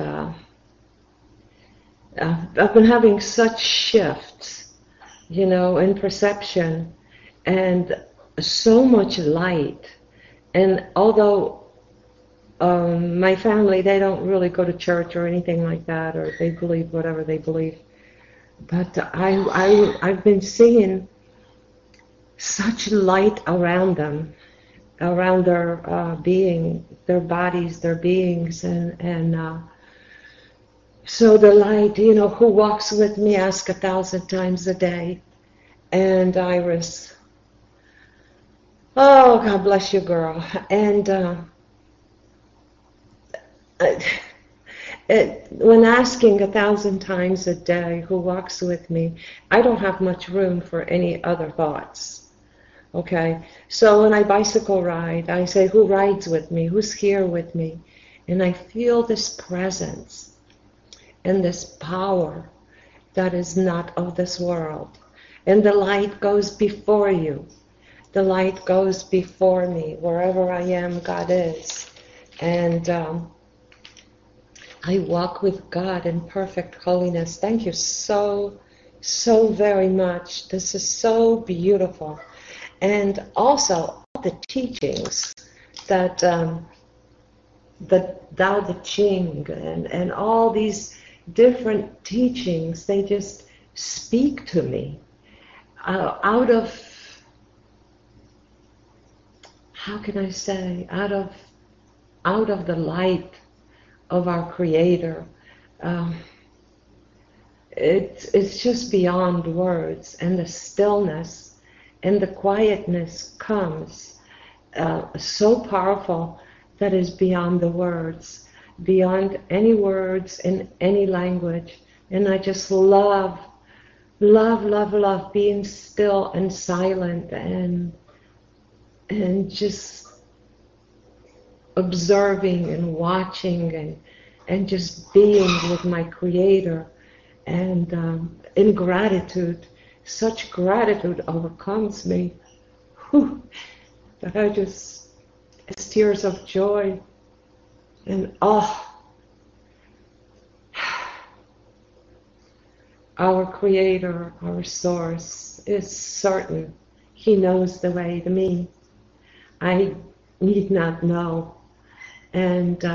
I've been having such shifts, in perception and so much light. And although my family, they don't really go to church or anything like that, or they believe whatever they believe, but I've been seeing such light around them, around their being, their bodies, their beings, and so the light, who walks with me, ask 1,000 times a day. And Iris, oh, God bless you, girl. And when asking 1,000 times a day, who walks with me, I don't have much room for any other thoughts. Okay, so when I bicycle ride, I say, who rides with me? Who's here with me? And I feel this presence and this power. that is not of this world. And the light goes before you. The light goes before me. Wherever I am, God is. And I walk with God in perfect holiness. Thank you so very much. This is so beautiful. And also, all the teachings that the Tao Te Ching and all these different teachings, they just speak to me out of, how can I say, out of the light of our Creator. It's just beyond words, and the stillness and the quietness comes so powerful that is beyond the words, beyond any words in any language. And I just love being still and silent and just observing and watching and just being with my Creator. And in gratitude, such gratitude overcomes me, that I just, it's tears of joy. And our Creator, our Source is certain. He knows the way to me. I need not know. And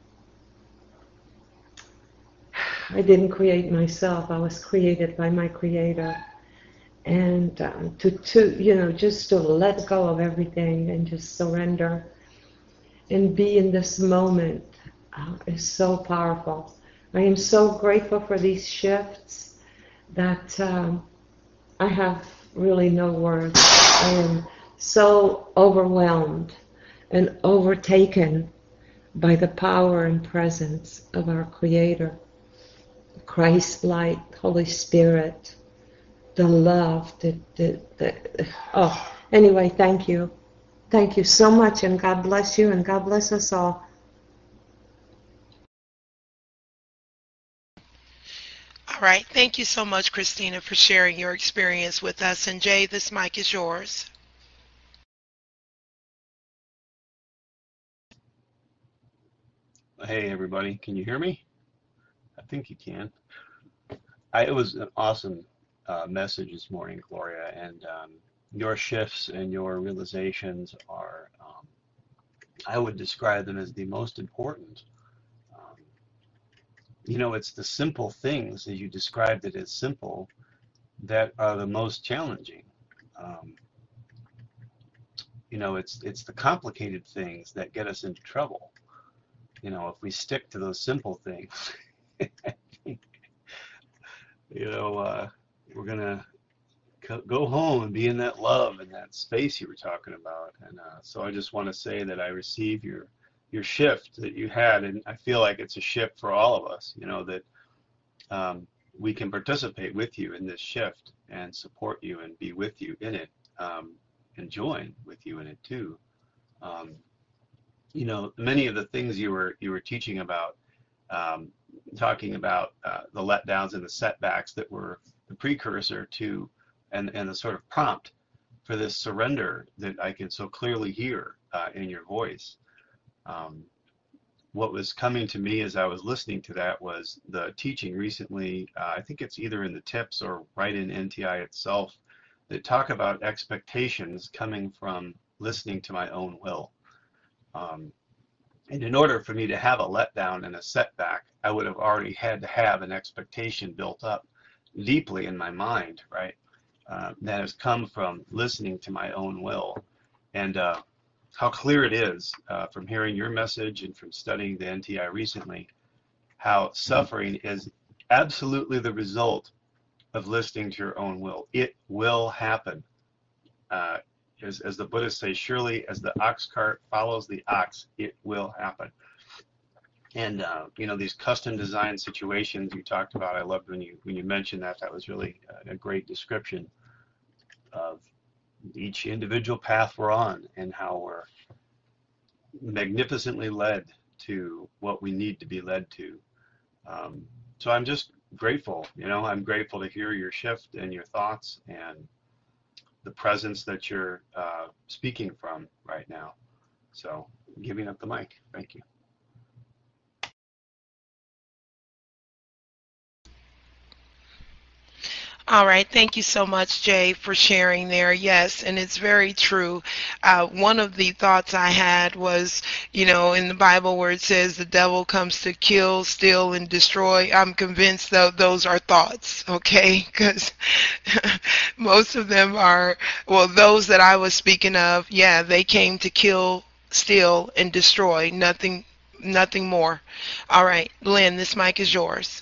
I didn't create myself. I was created by my Creator. And just to let go of everything and just surrender and be in this moment is so powerful. I am so grateful for these shifts that I have really no words. I am so overwhelmed and overtaken by the power and presence of our Creator, Christ light, Holy Spirit, the love, anyway, thank you. Thank you so much, and God bless you, and God bless us all. All right. Thank you so much, Christina, for sharing your experience with us. And Jay, this mic is yours. Hey everybody, can you hear me? I think you can. It was an awesome message this morning, Gloria, and your shifts and your realizations are, I would describe them as the most important. It's the simple things, as you described it as simple, that are the most challenging. It's the complicated things that get us into trouble. If we stick to those simple things, we're gonna go home and be in that love and that space you were talking about. And so I just want to say that I receive your shift that you had, and I feel like it's a shift for all of us. That we can participate with you in this shift and support you and be with you in it, and join with you in it too. Many of the things you were teaching about, talking about the letdowns and the setbacks that were the precursor to and the sort of prompt for this surrender that I can so clearly hear in your voice. What was coming to me as I was listening to that was the teaching recently, I think it's either in the tips or right in NTI itself, that talk about expectations coming from listening to my own will. And in order for me to have a letdown and a setback, I would have already had to have an expectation built up deeply in my mind, right? That has come from listening to my own will. And how clear it is from hearing your message and from studying the NTI recently, how suffering is absolutely the result of listening to your own will. It will happen. As the Buddhists say, surely as the ox cart follows the ox, it will happen. And these custom designed situations you talked about, I loved when you mentioned that. That was really a great description of each individual path we're on and how we're magnificently led to what we need to be led to. So I'm just grateful. I'm grateful to hear your shift and your thoughts and the presence that you're speaking from right now. So giving up the mic. Thank you. All right. Thank you so much, Jay, for sharing there. Yes, and it's very true. One of the thoughts I had was, in the Bible where it says the devil comes to kill, steal, and destroy. I'm convinced that those are thoughts, okay? Because most of them are, well, those that I was speaking of, yeah, they came to kill, steal, and destroy. Nothing more. All right, Lynn, this mic is yours.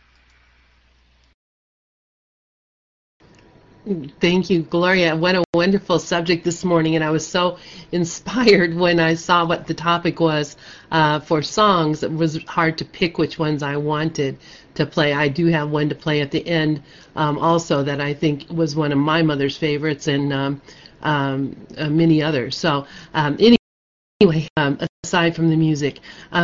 Thank you, Gloria. What a wonderful subject this morning, and I was so inspired when I saw what the topic was for songs. It was hard to pick which ones I wanted to play. I do have one to play at the end also that I think was one of my mother's favorites, and many others. So anyway, aside from the music,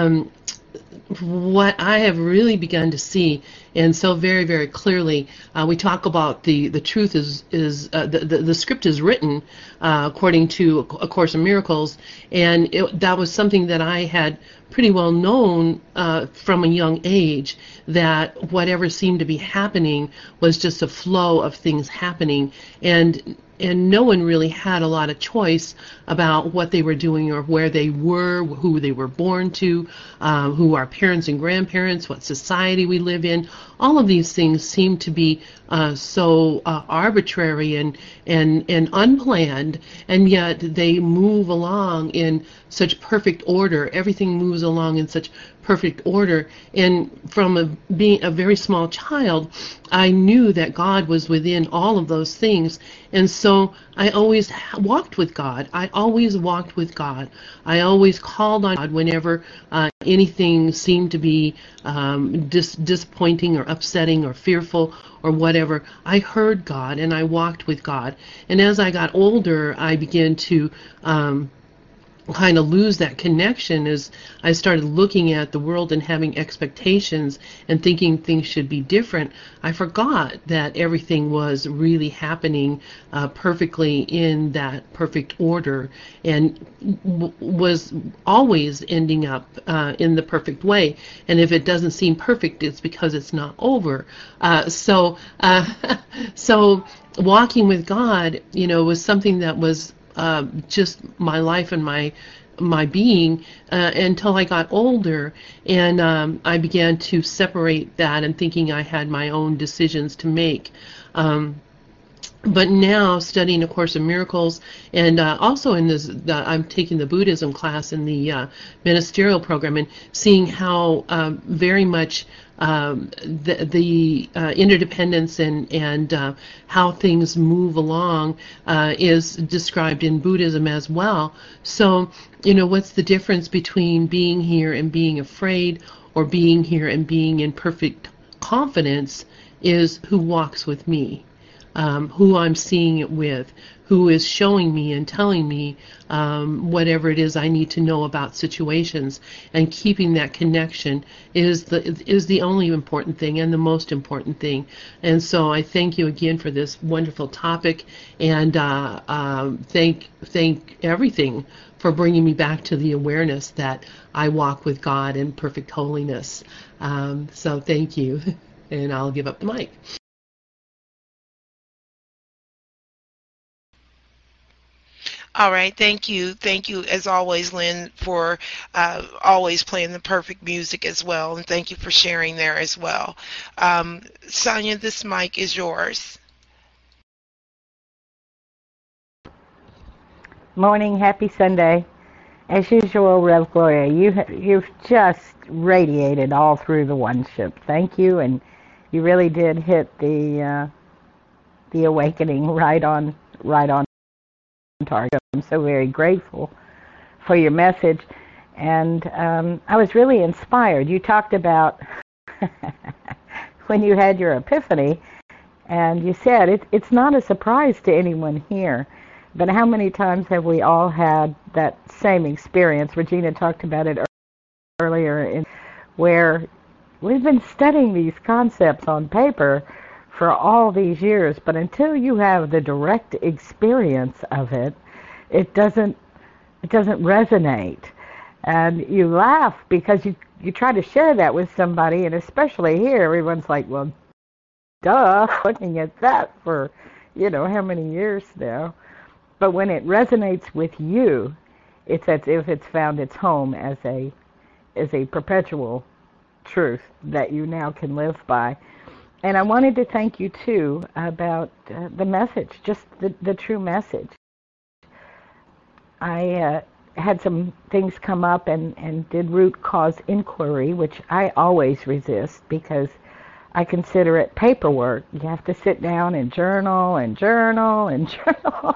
what I have really begun to see, and so very, very clearly, we talk about the truth is the script is written according to A Course in Miracles, and that was something that I had pretty well known from a young age, that whatever seemed to be happening was just a flow of things happening, and no one really had a lot of choice about what they were doing or where they were, who they were born to, who our parents and grandparents, what society we live in. All of these things seem to be so arbitrary and unplanned, and yet they move along in such perfect order. Everything moves along in such perfect order. And from being a very small child, I knew that God was within all of those things. And so I always walked with God. I always walked with God. I always called on God whenever anything seemed to be disappointing or upsetting or fearful or whatever. I heard God and I walked with God. And as I got older, I began to kind of lose that connection as I started looking at the world and having expectations and thinking things should be different. I forgot that everything was really happening perfectly in that perfect order, and was always ending up in the perfect way. And if it doesn't seem perfect, it's because it's not over. So walking with God, was something that was just my life and my being until I got older, and I began to separate that and thinking I had my own decisions to make. But now, studying A Course in Miracles, and also in this, I'm taking the Buddhism class in the ministerial program, and seeing how very much the interdependence and how things move along is described in Buddhism as well. So, what's the difference between being here and being afraid, or being here and being in perfect confidence, is who walks with me. Who I'm seeing it with, who is showing me and telling me whatever it is I need to know about situations, and keeping that connection is the only important thing and the most important thing. And so I thank you again for this wonderful topic, and thank everything for bringing me back to the awareness that I walk with God in perfect holiness. So thank you, and I'll give up the mic. All right, thank you as always, Lynn, for always playing the perfect music as well, and thank you for sharing there as well. Sonia, this mic is yours. Morning, happy Sunday. As usual, Rev Gloria, you've just radiated all through the one-ship. Thank you, and you really did hit the awakening right on target. I'm so very grateful for your message, and I was really inspired. You talked about when you had your epiphany, and you said it's not a surprise to anyone here, but how many times have we all had that same experience? Regina talked about it earlier, where we've been studying these concepts on paper for all these years, but until you have the direct experience of it, it doesn't resonate. And you laugh because you try to share that with somebody, and especially here, everyone's like, well, duh, looking at that for, how many years now. But when it resonates with you, it's as if it's found its home as a perpetual truth that you now can live by. And I wanted to thank you, too, about the message, just the true message. I had some things come up and did root cause inquiry, which I always resist because I consider it paperwork. You have to sit down and journal and journal and journal.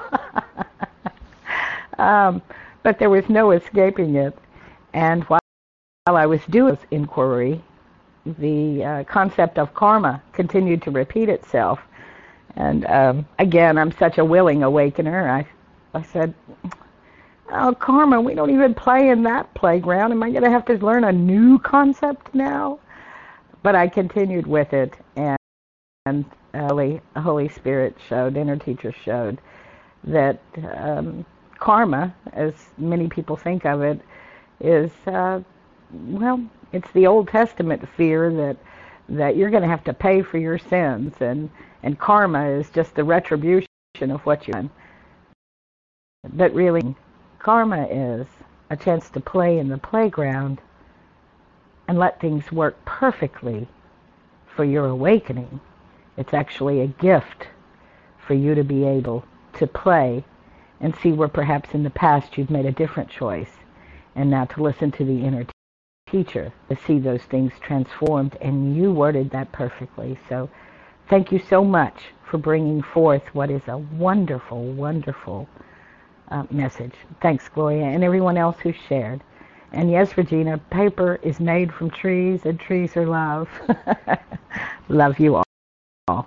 But there was no escaping it. And while I was doing this inquiry, the concept of karma continued to repeat itself. And again, I'm such a willing awakener. I said, oh, karma, we don't even play in that playground. Am I going to have to learn a new concept now? But I continued with it, and Holy Spirit showed, inner teacher showed, that karma, as many people think of it, is, it's the Old Testament fear that you're going to have to pay for your sins, and karma is just the retribution of what you've done. But really, karma is a chance to play in the playground and let things work perfectly for your awakening. It's actually a gift for you to be able to play and see where perhaps in the past you've made a different choice, and now to listen to the inner teacher to see those things transformed, and you worded that perfectly. So thank you so much for bringing forth what is a wonderful, wonderful message. Thanks, Gloria, and everyone else who shared. And yes, Regina, paper is made from trees, and trees are love. Love you all.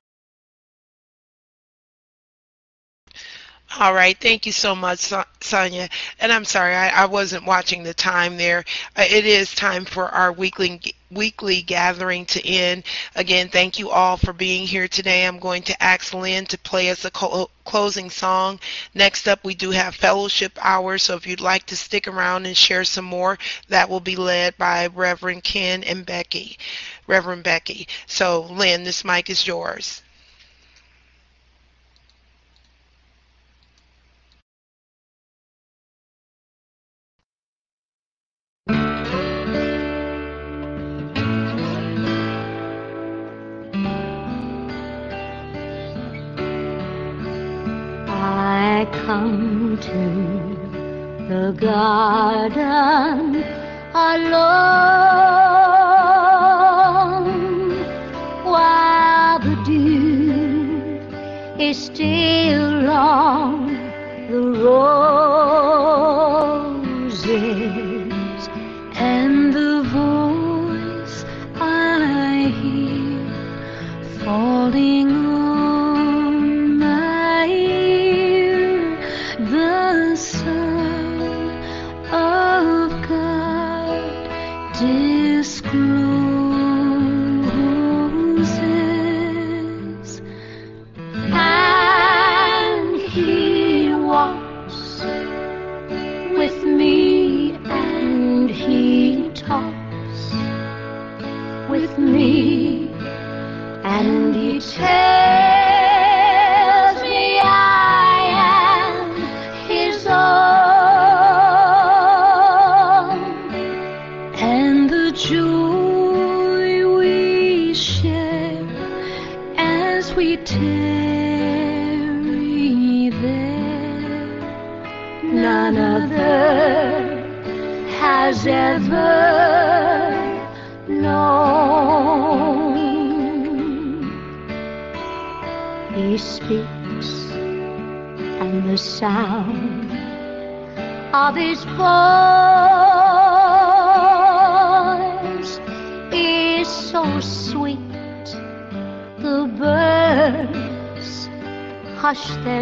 All right. Thank you so much, Sonia. And I'm sorry, I wasn't watching the time there. It is time for our weekly gathering to end. Again, thank you all for being here today. I'm going to ask Lynn to play us a closing song. Next up, we do have fellowship hour, so if you'd like to stick around and share some more, that will be led by Reverend Ken and Reverend Becky. So, Lynn, this mic is yours. I come to the garden alone while the dew is still on the roses, and the voice I hear falling on my ear, the Son of God discloses, and He walks with me, and He talks with me, and He tells me I am His own, and the joy we share as we tarry there, none other has ever known. He speaks, and the sound of His voice is so sweet. The birds hush their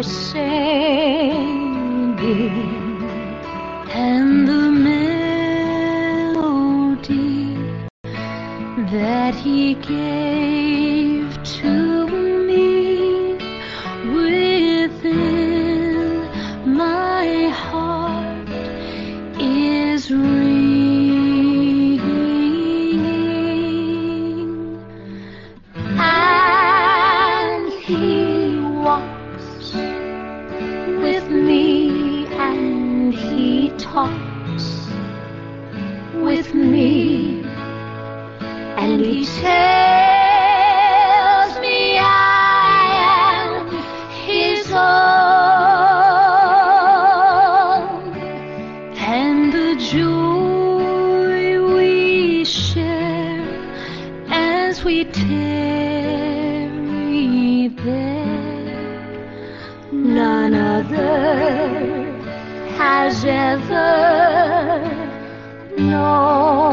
singing, and the melody that He gave to me within my heart is ringing, and He walks with me, and He talks with me, and He tells me I am His own, and the joy we share as we tarry there, none other has ever known.